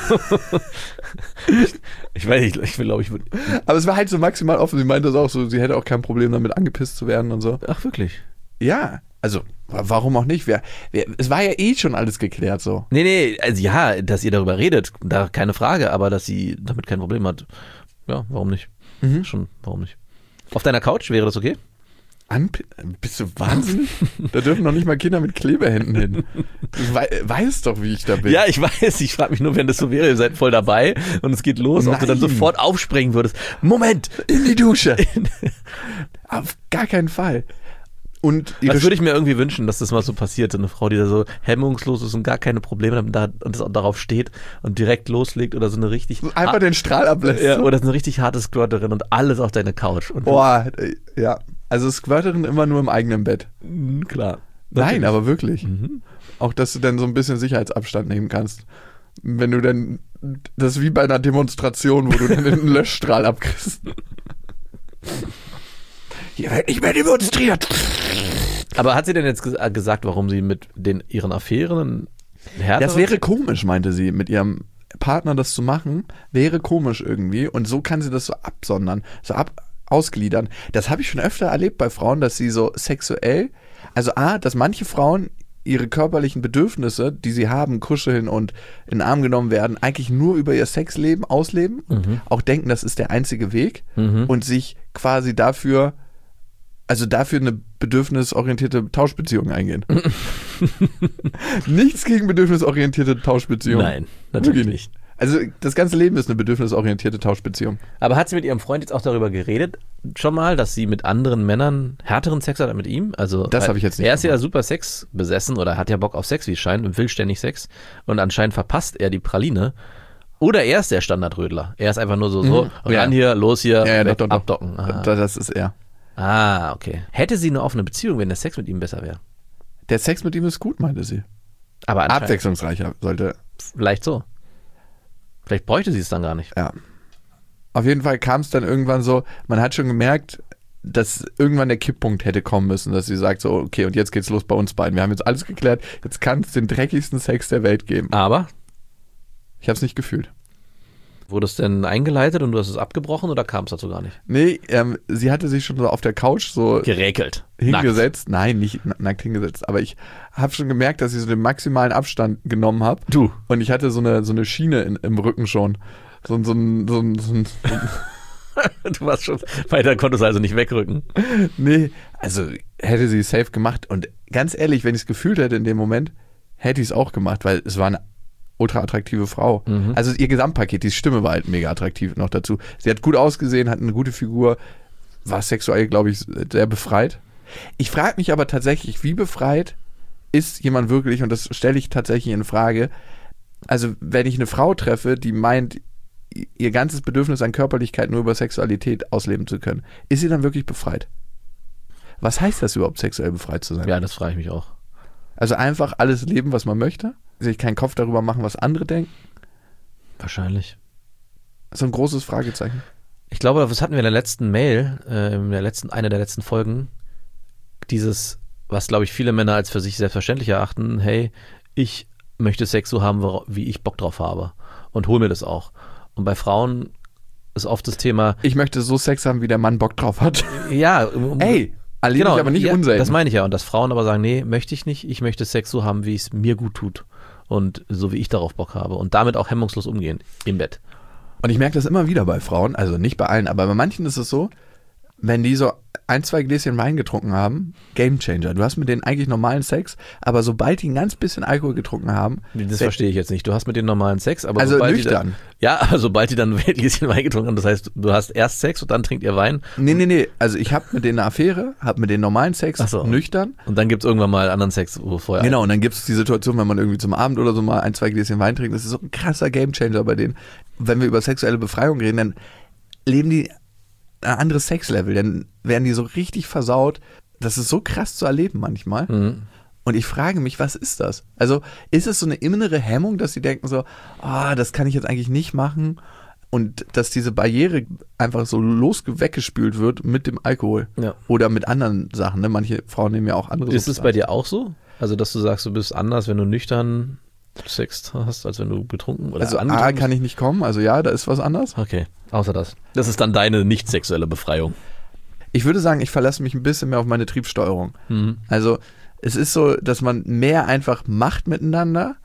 Ich weiß nicht, ich glaube, ich würde.
Aber es war halt so maximal offen. Sie meinte das auch so, sie hätte auch kein Problem damit angepisst zu werden und so.
Ach, wirklich?
Ja, also warum auch nicht? Es war ja eh schon alles geklärt so.
Nee, also ja, dass ihr darüber redet, da keine Frage, aber dass sie damit kein Problem hat, ja, warum nicht? Schon, warum nicht? Auf deiner Couch wäre das okay?
Bist du wahnsinnig? Da dürfen noch nicht mal Kinder mit Klebehänden hin. Du weißt doch, wie ich da bin.
Ja, ich weiß. Ich frage mich nur, wenn das so wäre, ihr seid voll dabei und es geht los, ob du dann sofort aufspringen würdest. Moment!
In die Dusche! Auf gar keinen Fall. Und
das würde ich mir irgendwie wünschen, dass das mal so passiert. Eine Frau, die da so hemmungslos ist und gar keine Probleme hat und das darauf steht und direkt loslegt oder so eine richtig...
Einfach den Strahl ablässt.
Ja, oder so eine richtig harte Squirterin und alles auf deine Couch. Und
boah, ja. Also Squirterin immer nur im eigenen Bett.
Klar.
Natürlich. Nein, aber wirklich. Auch, dass du dann so ein bisschen Sicherheitsabstand nehmen kannst. Wenn du dann, das ist wie bei einer Demonstration, wo du dann den Löschstrahl abkriegst. Hier wird nicht mehr demonstriert.
Aber hat sie denn jetzt gesagt, warum sie mit ihren Affären härter?
Das wäre komisch, meinte sie, mit ihrem Partner das zu machen, wäre komisch irgendwie. Und so kann sie das so absondern, ausgliedern. Das habe ich schon öfter erlebt bei Frauen, dass sie so sexuell, also dass manche Frauen ihre körperlichen Bedürfnisse, die sie haben, kuscheln und in den Arm genommen werden, eigentlich nur über ihr Sexleben ausleben, auch denken, das ist der einzige Weg und sich quasi dafür eine bedürfnisorientierte Tauschbeziehung eingehen. Nichts gegen bedürfnisorientierte Tauschbeziehungen.
Nein, natürlich nicht.
Also das ganze Leben ist eine bedürfnisorientierte Tauschbeziehung.
Aber hat sie mit ihrem Freund jetzt auch darüber geredet, schon mal, dass sie mit anderen Männern härteren Sex hat als mit ihm? Also
das habe ich jetzt nicht.
Er ist ja super Sex besessen oder hat ja Bock auf Sex, wie es scheint, und will ständig Sex. Und anscheinend verpasst er die Praline. Oder er ist der Standardrödler. Er ist einfach nur so ran hier, los hier,
doch.
abdocken.
Das ist er.
Ah, okay. Hätte sie eine offene Beziehung, wenn der Sex mit ihm besser wäre?
Der Sex mit ihm ist gut, meinte sie.
Aber
abwechslungsreicher sollte.
Vielleicht so. Vielleicht bräuchte sie es dann gar nicht.
Ja. Auf jeden Fall kam es dann irgendwann so, man hat schon gemerkt, dass irgendwann der Kipppunkt hätte kommen müssen, dass sie sagt so, okay, und jetzt geht's los bei uns beiden. Wir haben jetzt alles geklärt, jetzt kann es den dreckigsten Sex der Welt geben.
Aber?
Ich habe es nicht gefühlt.
Wurde es denn eingeleitet und du hast es abgebrochen oder kam es dazu gar nicht?
Nee, sie hatte sich schon so auf der Couch so
geräkelt.
Hingesetzt. Nackt. Nein, nicht nackt hingesetzt. Aber ich habe schon gemerkt, dass ich so den maximalen Abstand genommen habe.
Du.
Und ich hatte so eine Schiene im Rücken schon. So ein
Du warst schon weiter, konntest also nicht wegrücken.
Nee, also hätte sie safe gemacht. Und ganz ehrlich, wenn ich es gefühlt hätte in dem Moment, hätte ich es auch gemacht, weil es war eine ultra attraktive Frau. Also ihr Gesamtpaket, die Stimme war halt mega attraktiv noch dazu. Sie hat gut ausgesehen, hat eine gute Figur, war sexuell, glaube ich, sehr befreit. Ich frage mich aber tatsächlich, wie befreit ist jemand wirklich, und das stelle ich tatsächlich in Frage, also wenn ich eine Frau treffe, die meint, ihr ganzes Bedürfnis an Körperlichkeit nur über Sexualität ausleben zu können, ist sie dann wirklich befreit? Was heißt das überhaupt, sexuell befreit zu sein?
Ja, das frage ich mich auch.
Also einfach alles leben, was man möchte? Sich keinen Kopf darüber machen, was andere denken?
Wahrscheinlich.
So ein großes Fragezeichen.
Ich glaube, das hatten wir in der letzten Mail, einer der letzten Folgen, dieses, was glaube ich viele Männer als für sich selbstverständlich erachten, hey, ich möchte Sex so haben, wie ich Bock drauf habe und hol mir das auch. Und bei Frauen ist oft das Thema,
ich möchte so Sex haben, wie der Mann Bock drauf hat.
Ja,
ey, erlebe ich aber nicht unselten.
Das meine ich ja. Und dass Frauen aber sagen, nee, möchte ich nicht. Ich möchte Sex so haben, wie es mir gut tut. Und so wie ich darauf Bock habe. Und damit auch hemmungslos umgehen im Bett.
Und ich merke das immer wieder bei Frauen, also nicht bei allen, aber bei manchen ist es so, wenn die so 1, 2 Gläschen Wein getrunken haben, Gamechanger. Du hast mit denen eigentlich normalen Sex, aber sobald die ein ganz bisschen Alkohol getrunken haben.
Das verstehe ich jetzt nicht. Du hast mit denen normalen Sex, aber
also
sobald
nüchtern.
Sobald die dann ein Gläschen Wein getrunken haben, das heißt, du hast erst Sex und dann trinkt ihr Wein.
Nee. Also ich habe mit denen eine Affäre, habe mit denen normalen Sex, nüchtern.
Und dann gibt es irgendwann mal anderen Sex, wo vorher.
Genau, und dann gibt es die Situation, wenn man irgendwie zum Abend oder so mal 1, 2 Gläschen Wein trinkt. Das ist so ein krasser Gamechanger bei denen. Wenn wir über sexuelle Befreiung reden, dann leben die ein anderes Sexlevel, dann werden die so richtig versaut. Das ist so krass zu erleben manchmal. Und ich frage mich, was ist das? Also ist es so eine innere Hemmung, dass sie denken so, das kann ich jetzt eigentlich nicht machen, und dass diese Barriere einfach so weggespült wird mit dem Alkohol oder mit anderen Sachen. Ne? Manche Frauen nehmen ja auch andere Substanzen.
Ist es bei dir auch so? Also dass du sagst, du bist anders, wenn du nüchtern Sex hast, als wenn du betrunken oder
also angetrunken kann ich nicht kommen, also ja, da ist was anders.
Okay, außer das. Das ist dann deine nicht sexuelle Befreiung.
Ich würde sagen, ich verlasse mich ein bisschen mehr auf meine Triebsteuerung. Also es ist so, dass man mehr einfach macht miteinander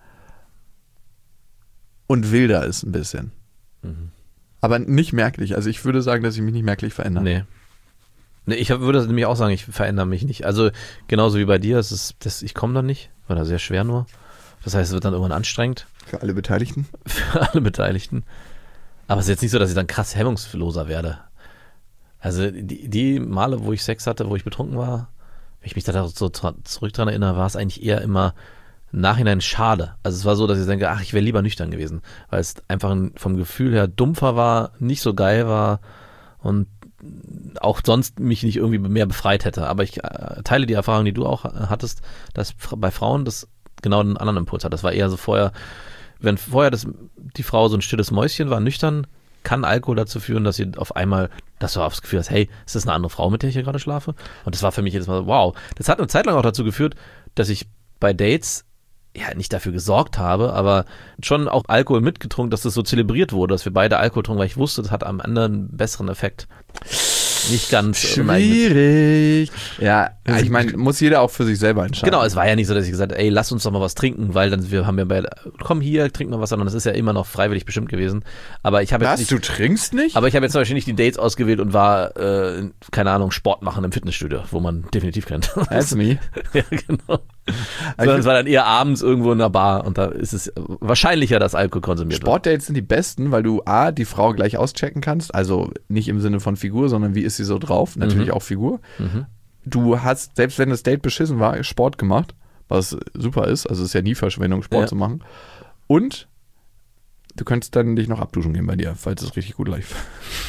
und wilder ist ein bisschen. Aber nicht merklich. Also ich würde sagen, dass ich mich nicht merklich verändere. Nee, ich würde nämlich auch sagen, ich verändere mich nicht. Also genauso wie bei dir, ich komme dann nicht, oder sehr schwer nur. Das heißt, es wird dann irgendwann anstrengend. Für alle Beteiligten?
Für alle Beteiligten. Aber es ist jetzt nicht so, dass ich dann krass hemmungsloser werde. Also die Male, wo ich Sex hatte, wo ich betrunken war, wenn ich mich da so zurück dran erinnere, war es eigentlich eher immer im Nachhinein schade. Also es war so, dass ich denke, ich wäre lieber nüchtern gewesen, weil es einfach vom Gefühl her dumpfer war, nicht so geil war und auch sonst mich nicht irgendwie mehr befreit hätte. Aber ich teile die Erfahrung, die du auch hattest, dass bei Frauen das genau einen anderen Impuls hat. Das war eher so wenn vorher die Frau so ein stilles Mäuschen war, nüchtern, kann Alkohol dazu führen, dass sie auf einmal, dass du aufs Gefühl hast, hey, ist das eine andere Frau, mit der ich hier gerade schlafe? Und das war für mich jedes Mal so, wow. Das hat eine Zeit lang auch dazu geführt, dass ich bei Dates nicht dafür gesorgt habe, aber schon auch Alkohol mitgetrunken, dass das so zelebriert wurde, dass wir beide Alkohol trunken, weil ich wusste, das hat am Ende einen besseren Effekt. Nicht ganz
schwierig. Ja, ich meine, muss jeder auch für sich selber entscheiden.
Genau, es war ja nicht so, dass ich gesagt habe, lass uns doch mal was trinken, weil dann haben wir beide, komm hier, trink mal was, sondern das ist ja immer noch freiwillig bestimmt gewesen. Aber ich habe jetzt nicht,
du trinkst nicht?
Aber ich habe jetzt zum Beispiel nicht die Dates ausgewählt und war, keine Ahnung, Sport machen im Fitnessstudio, wo man definitiv kennt.
That's me.
Ja, genau. Sondern es war dann eher abends irgendwo in einer Bar und da ist es wahrscheinlicher, dass Alkohol konsumiert wird.
Sportdates sind die besten, weil du die Frau gleich auschecken kannst, also nicht im Sinne von Figur, sondern wie ist sie so drauf, natürlich auch Figur. Du hast, selbst wenn das Date beschissen war, Sport gemacht, was super ist, also es ist ja nie Verschwendung, Sport zu machen. Und du könntest dann dich noch abduschen gehen bei dir, falls es richtig gut läuft.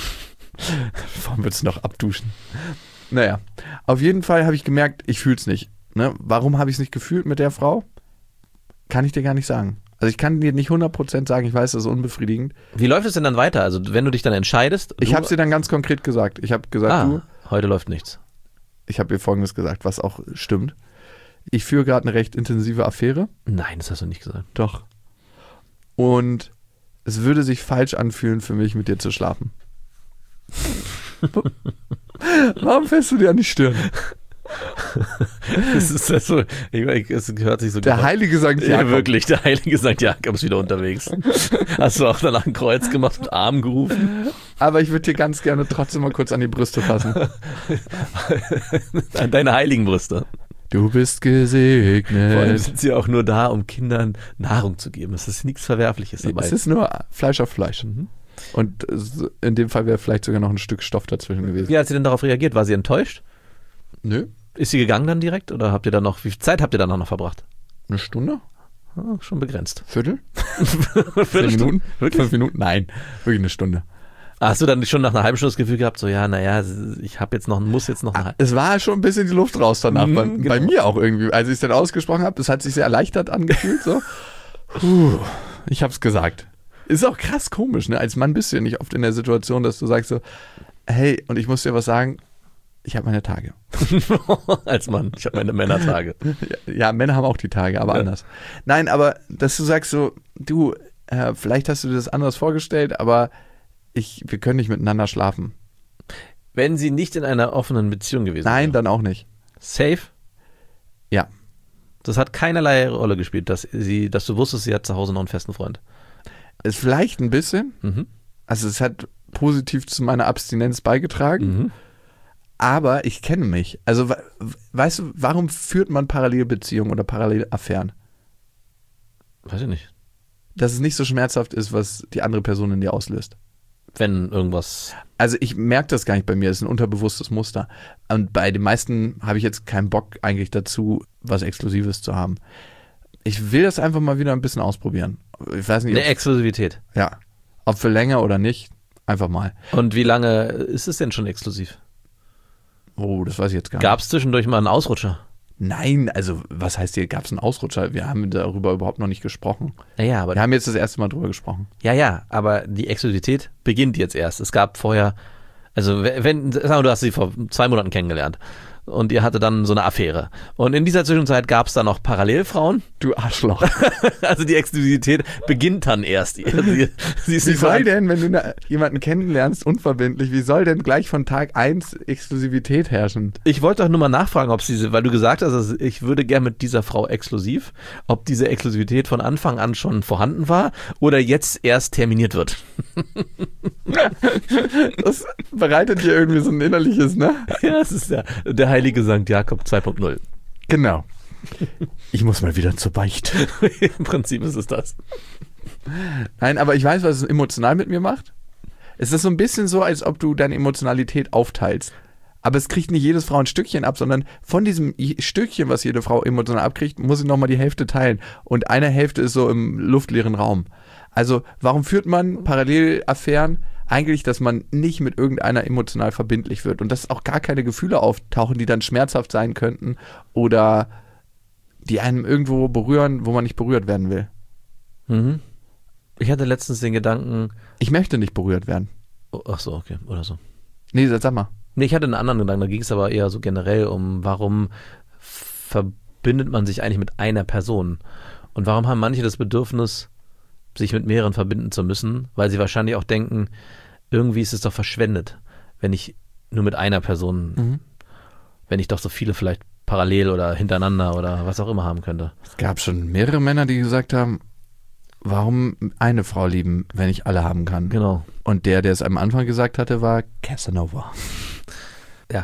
Warum willst du noch abduschen? Naja, auf jeden Fall habe ich gemerkt, ich fühle es nicht. Ne? Warum habe ich es nicht gefühlt mit der Frau? Kann ich dir gar nicht sagen. Also ich kann dir nicht 100% sagen, ich weiß, das ist unbefriedigend.
Wie läuft es denn dann weiter? Also wenn du dich dann entscheidest?
Ich habe es dir dann ganz konkret gesagt. Ich habe gesagt,
heute läuft nichts.
Ich habe ihr Folgendes gesagt, was auch stimmt. Ich führe gerade eine recht intensive Affäre.
Nein, das hast du nicht gesagt.
Doch. Und es würde sich falsch anfühlen für mich, mit dir zu schlafen. Warum fährst du dir an die Stirn?
Das ist das so, es hört sich so
der heilige Sankt Jakob.
Ja, wirklich, der heilige Sankt Jakob ist wieder unterwegs. Hast du auch danach ein Kreuz gemacht und Arm gerufen?
Aber ich würde dir ganz gerne trotzdem mal kurz an die Brüste fassen.
An deine heiligen Brüste.
Du bist
Vor allem
gesegnet.
sind sie auch nur da, um Kindern Nahrung zu geben. Es ist nichts Verwerfliches dabei.
Es ist nur Fleisch auf Fleisch. Und in dem Fall wäre vielleicht sogar noch ein Stück Stoff dazwischen gewesen.
Wie hat sie denn darauf reagiert? War sie enttäuscht?
Nö,
Ist sie gegangen dann direkt? Oder habt ihr dann noch, wie viel Zeit habt ihr dann noch verbracht?
eine Stunde?
Schon begrenzt.
Viertel? 10 Minuten? 5 Minuten? Nein, wirklich eine Stunde.
Hast du dann schon nach einer halben Stunde das Gefühl gehabt, so ich habe jetzt noch, muss jetzt noch eine
Es war schon ein bisschen die Luft raus danach. Bei mir auch irgendwie. Als ich es dann ausgesprochen habe, das hat sich sehr erleichtert angefühlt. So. Ich habe es gesagt. Ist auch krass komisch, ne? Als Mann bist du ja nicht oft in der Situation, dass du sagst so, hey, und ich muss dir was sagen, ich habe meine Tage.
als Mann. Ich habe meine Männertage.
Ja, Männer haben auch die Tage, aber anders. Nein, aber dass du sagst so, du, vielleicht hast du dir das anders vorgestellt, aber wir können nicht miteinander schlafen.
Wenn sie nicht in einer offenen Beziehung gewesen wäre.
Nein, dann auch nicht.
Safe?
Ja.
Das hat keinerlei Rolle gespielt, dass du wusstest, sie hat zu Hause noch einen festen Freund.
Ist vielleicht ein bisschen.
Mhm.
Also es hat positiv zu meiner Abstinenz beigetragen.
Mhm.
Aber ich kenne mich. Also weißt du, warum führt man Parallelbeziehungen oder Parallelaffären?
Weiß ich nicht.
Dass es nicht so schmerzhaft ist, was die andere Person in dir auslöst.
Wenn irgendwas.
Also ich merke das gar nicht bei mir, es ist ein unterbewusstes Muster. Und bei den meisten habe ich jetzt keinen Bock eigentlich dazu, was Exklusives zu haben. Ich will das einfach mal wieder ein bisschen ausprobieren. Ich weiß nicht,
Eine Exklusivität.
ja, ob für länger oder nicht, einfach mal.
Und wie lange ist es denn schon exklusiv?
Oh, das weiß ich jetzt gar
Gab es zwischendurch mal einen Ausrutscher?
nicht. Nein, also was heißt hier, gab es einen Ausrutscher? Wir haben darüber überhaupt noch nicht gesprochen.
Ja, aber
Wir haben jetzt das erste Mal drüber gesprochen.
Ja, aber die Exklusivität beginnt jetzt erst. Es gab vorher, also sagen wir, du hast sie vor 2 Monaten kennengelernt und ihr hatte dann so eine Affäre. Und in dieser Zwischenzeit gab es dann noch Parallelfrauen.
Du Arschloch.
Also die Exklusivität beginnt dann erst. Sie ist
Wie
nicht
soll denn, wenn du jemanden kennenlernst, unverbindlich, wie soll denn gleich von Tag 1 Exklusivität herrschen?
Ich wollte doch nur mal nachfragen, ob weil du gesagt hast, also ich würde gern mit dieser Frau exklusiv, ob diese Exklusivität von Anfang an schon vorhanden war oder jetzt erst terminiert wird.
Das bereitet dir irgendwie so ein innerliches, ne?
Ja, das ist der heilige Sankt Jakob 2.0.
Genau. Ich muss mal wieder zur Beichte.
Im Prinzip ist es das.
Nein, aber ich weiß, was es emotional mit mir macht. Es ist so ein bisschen so, als ob du deine Emotionalität aufteilst. Aber es kriegt nicht jedes Frau ein Stückchen ab, sondern von diesem Stückchen, was jede Frau emotional abkriegt, muss sie nochmal die Hälfte teilen. Und eine Hälfte ist so im luftleeren Raum. Also warum führt man Parallelaffären? Eigentlich, dass man nicht mit irgendeiner emotional verbindlich wird und dass auch gar keine Gefühle auftauchen, die dann schmerzhaft sein könnten oder die einem irgendwo berühren, wo man nicht berührt werden will.
Mhm. Ich hatte letztens den Gedanken,
Ich möchte nicht berührt werden.
ach so, okay, oder so.
Nee, sag mal.
Nee, ich hatte einen anderen Gedanken, da ging es aber eher so generell um, warum verbindet man sich eigentlich mit einer Person? Und warum haben manche das Bedürfnis, sich mit mehreren verbinden zu müssen, weil sie wahrscheinlich auch denken, irgendwie ist es doch verschwendet, wenn ich nur mit einer Person, wenn ich doch so viele vielleicht parallel oder hintereinander oder was auch immer haben könnte.
Es gab schon mehrere Männer, die gesagt haben, warum eine Frau lieben, wenn ich alle haben kann?
Genau.
Und der es am Anfang gesagt hatte, war Casanova.
Ja.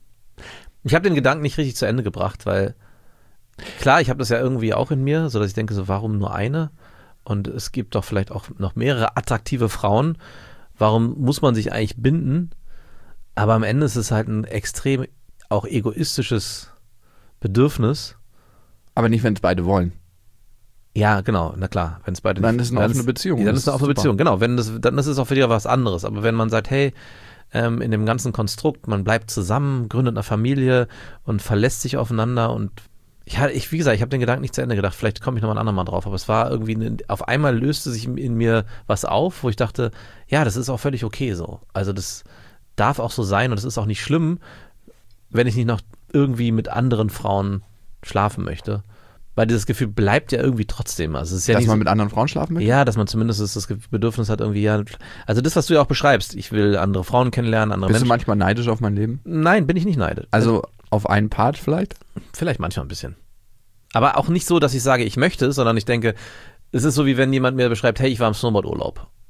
Ich habe den Gedanken nicht richtig zu Ende gebracht, weil klar, ich habe das ja irgendwie auch in mir, so dass ich denke, so warum nur eine? Und es gibt doch vielleicht auch noch mehrere attraktive Frauen. Warum muss man sich eigentlich binden? Aber am Ende ist es halt ein extrem auch egoistisches Bedürfnis.
Aber nicht, wenn es beide wollen.
Ja, genau, na klar, wenn es beide
Dann ist eine offene Beziehung.
Dann
Das
ist eine offene
super.
Beziehung, genau. Dann ist es auch wieder was anderes. Aber wenn man sagt, hey, in dem ganzen Konstrukt, man bleibt zusammen, gründet eine Familie und verlässt sich aufeinander und wie gesagt, ich habe den Gedanken nicht zu Ende gedacht, vielleicht komme ich nochmal ein andermal drauf, aber es war irgendwie, auf einmal löste sich in mir was auf, wo ich dachte, ja, das ist auch völlig okay so. Also das darf auch so sein und es ist auch nicht schlimm, wenn ich nicht noch irgendwie mit anderen Frauen schlafen möchte. Weil dieses Gefühl bleibt ja irgendwie trotzdem. Also es ist ja
Dass
nicht
man
so,
mit anderen Frauen schlafen möchte?
ja, dass man zumindest das Bedürfnis hat irgendwie, ja, also das, was du ja auch beschreibst, ich will andere Frauen kennenlernen, andere
Bist du
Menschen.
manchmal neidisch auf mein Leben?
Nein, bin ich nicht neidisch.
Also auf einen Part vielleicht?
Vielleicht manchmal ein bisschen. Aber auch nicht so, dass ich sage, ich möchte, sondern ich denke, es ist so, wie wenn jemand mir beschreibt, hey, ich war im Snowboardurlaub.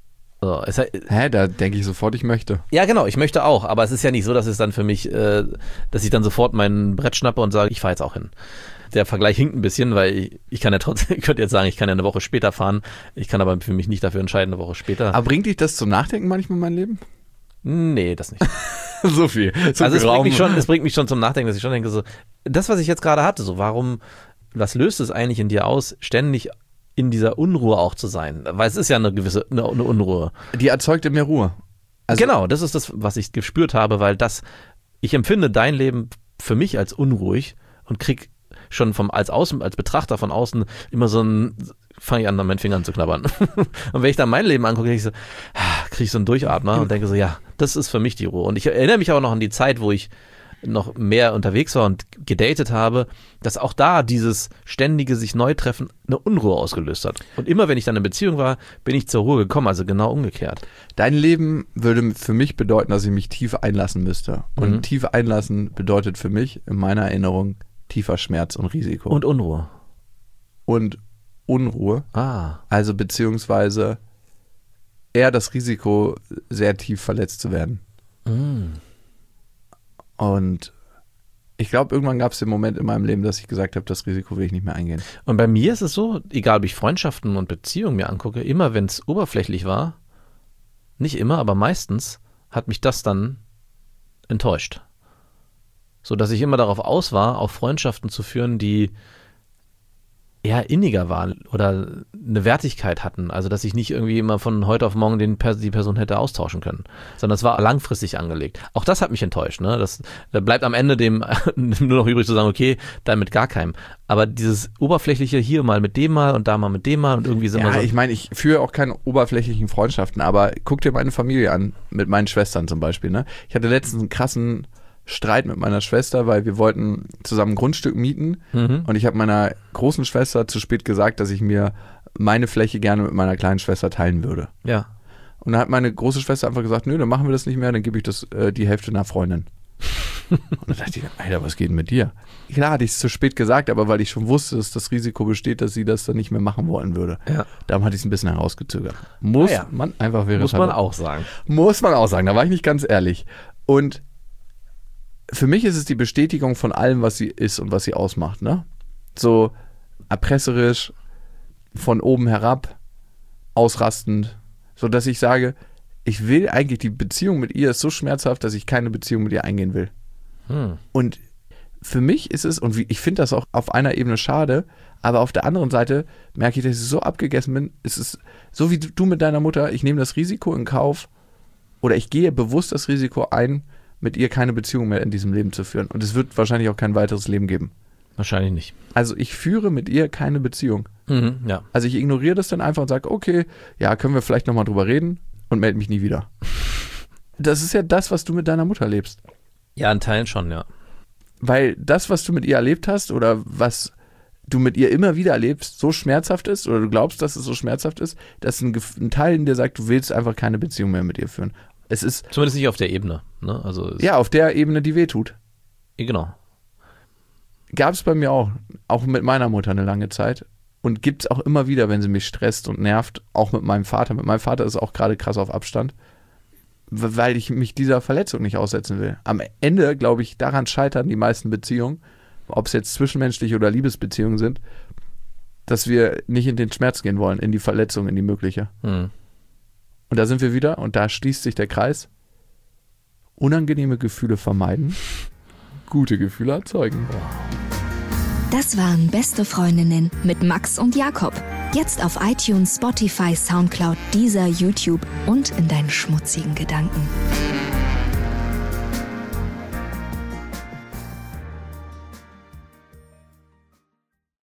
So,
Da denke ich sofort, ich möchte.
Ja, genau, ich möchte auch, aber es ist ja nicht so, dass es dann für mich, dass ich dann sofort mein Brett schnappe und sage, ich fahre jetzt auch hin. Der Vergleich hinkt ein bisschen, weil ich kann ja trotzdem, ich könnte jetzt sagen, ich kann ja eine Woche später fahren, ich kann aber für mich nicht dafür entscheiden, eine Woche später.
Aber bringt dich das zum Nachdenken manchmal in mein Leben?
Nee, das nicht.
So viel. So
also
viel
es bringt mich schon zum Nachdenken, dass ich schon denke, so, das, was ich jetzt gerade hatte, so, was löst es eigentlich in dir aus, ständig in dieser Unruhe auch zu sein? Weil es ist ja eine Unruhe.
Die erzeugt in mir Ruhe. Also,
genau, das ist das, was ich gespürt habe, weil ich empfinde dein Leben für mich als unruhig und krieg schon als Betrachter von außen immer fange ich an meinen Fingern zu knabbern. Und wenn ich dann mein Leben angucke, kriege ich so einen Durchatmer und denke so, ja, das ist für mich die Ruhe. Und ich erinnere mich aber noch an die Zeit, wo ich noch mehr unterwegs war und gedatet habe, dass auch da dieses ständige sich neu treffen eine Unruhe ausgelöst hat. Und immer wenn ich dann in Beziehung war, bin ich zur Ruhe gekommen, also genau umgekehrt.
Dein Leben würde für mich bedeuten, dass ich mich tief einlassen müsste. Und tief einlassen bedeutet für mich in meiner Erinnerung tiefer Schmerz und Risiko.
Und Unruhe.
Und Unruhe. Also beziehungsweise eher das Risiko, sehr tief verletzt zu werden. Und ich glaube, irgendwann gab es den Moment in meinem Leben, dass ich gesagt habe, das Risiko will ich nicht mehr eingehen.
Und bei mir ist es so, egal ob ich Freundschaften und Beziehungen mir angucke, immer wenn es oberflächlich war, nicht immer, aber meistens, hat mich das dann enttäuscht. So dass ich immer darauf aus war, auch Freundschaften zu führen, die eher inniger waren oder eine Wertigkeit hatten. Also dass ich nicht irgendwie immer von heute auf morgen die Person hätte austauschen können, sondern es war langfristig angelegt. Auch das hat mich enttäuscht. Ne? Da bleibt am Ende dem nur noch übrig zu sagen, okay, dann mit gar keinem. Aber dieses oberflächliche hier mal mit dem mal und da mal mit dem mal und irgendwie sind wir so.
Ja, ich meine, ich führe auch keine oberflächlichen Freundschaften, aber guck dir meine Familie an, mit meinen Schwestern zum Beispiel. Ne? Ich hatte letztens einen krassen Streit mit meiner Schwester, weil wir wollten zusammen ein Grundstück mieten und ich habe meiner großen Schwester zu spät gesagt, dass ich mir meine Fläche gerne mit meiner kleinen Schwester teilen würde.
Ja.
Und dann hat meine große Schwester einfach gesagt, nö, dann machen wir das nicht mehr, dann gebe ich die Hälfte einer Freundin. Und dann dachte ich, Alter, was geht denn mit dir? Klar hatte ich es zu spät gesagt, aber weil ich schon wusste, dass das Risiko besteht, dass sie das dann nicht mehr machen wollen würde.
Ja.
Darum hatte ich es ein bisschen herausgezögert. Muss man einfach
Muss man auch sagen.
Muss man auch sagen, da war ich nicht ganz ehrlich. Und für mich ist es die Bestätigung von allem, was sie ist und was sie ausmacht, ne? So erpresserisch, von oben herab, ausrastend, so dass ich sage, ich will eigentlich, die Beziehung mit ihr ist so schmerzhaft, dass ich keine Beziehung mit ihr eingehen will. Und für mich ist es, und ich finde das auch auf einer Ebene schade, aber auf der anderen Seite merke ich, dass ich so abgegessen bin, es ist so wie du mit deiner Mutter, ich nehme das Risiko in Kauf oder ich gehe bewusst das Risiko ein, mit ihr keine Beziehung mehr in diesem Leben zu führen. Und es wird wahrscheinlich auch kein weiteres Leben geben.
Wahrscheinlich nicht.
Also ich führe mit ihr keine Beziehung.
Ja.
Also ich ignoriere das dann einfach und sage, okay, ja, können wir vielleicht nochmal drüber reden und melde mich nie wieder. Das ist ja das, was du mit deiner Mutter lebst.
Ja, in Teilen schon, ja.
Weil das, was du mit ihr erlebt hast oder was du mit ihr immer wieder erlebst, so schmerzhaft ist oder du glaubst, dass es so schmerzhaft ist, dass ein Teil in dir sagt, du willst einfach keine Beziehung mehr mit ihr führen. Es ist
zumindest nicht auf der Ebene. Ne? Also
ja, auf der Ebene, die wehtut.
Genau.
Gab es bei mir auch mit meiner Mutter eine lange Zeit und gibt es auch immer wieder, wenn sie mich stresst und nervt, auch mit meinem Vater. Mit meinem Vater ist es auch gerade krass auf Abstand, weil ich mich dieser Verletzung nicht aussetzen will. Am Ende, glaube ich, daran scheitern die meisten Beziehungen, ob es jetzt zwischenmenschliche oder Liebesbeziehungen sind, dass wir nicht in den Schmerz gehen wollen, in die Verletzung, in die mögliche. Und da sind wir wieder und da schließt sich der Kreis. Unangenehme Gefühle vermeiden, gute Gefühle erzeugen.
Das waren Beste Freundinnen mit Max und Jakob. Jetzt auf iTunes, Spotify, Soundcloud, Deezer, YouTube und in deinen schmutzigen Gedanken.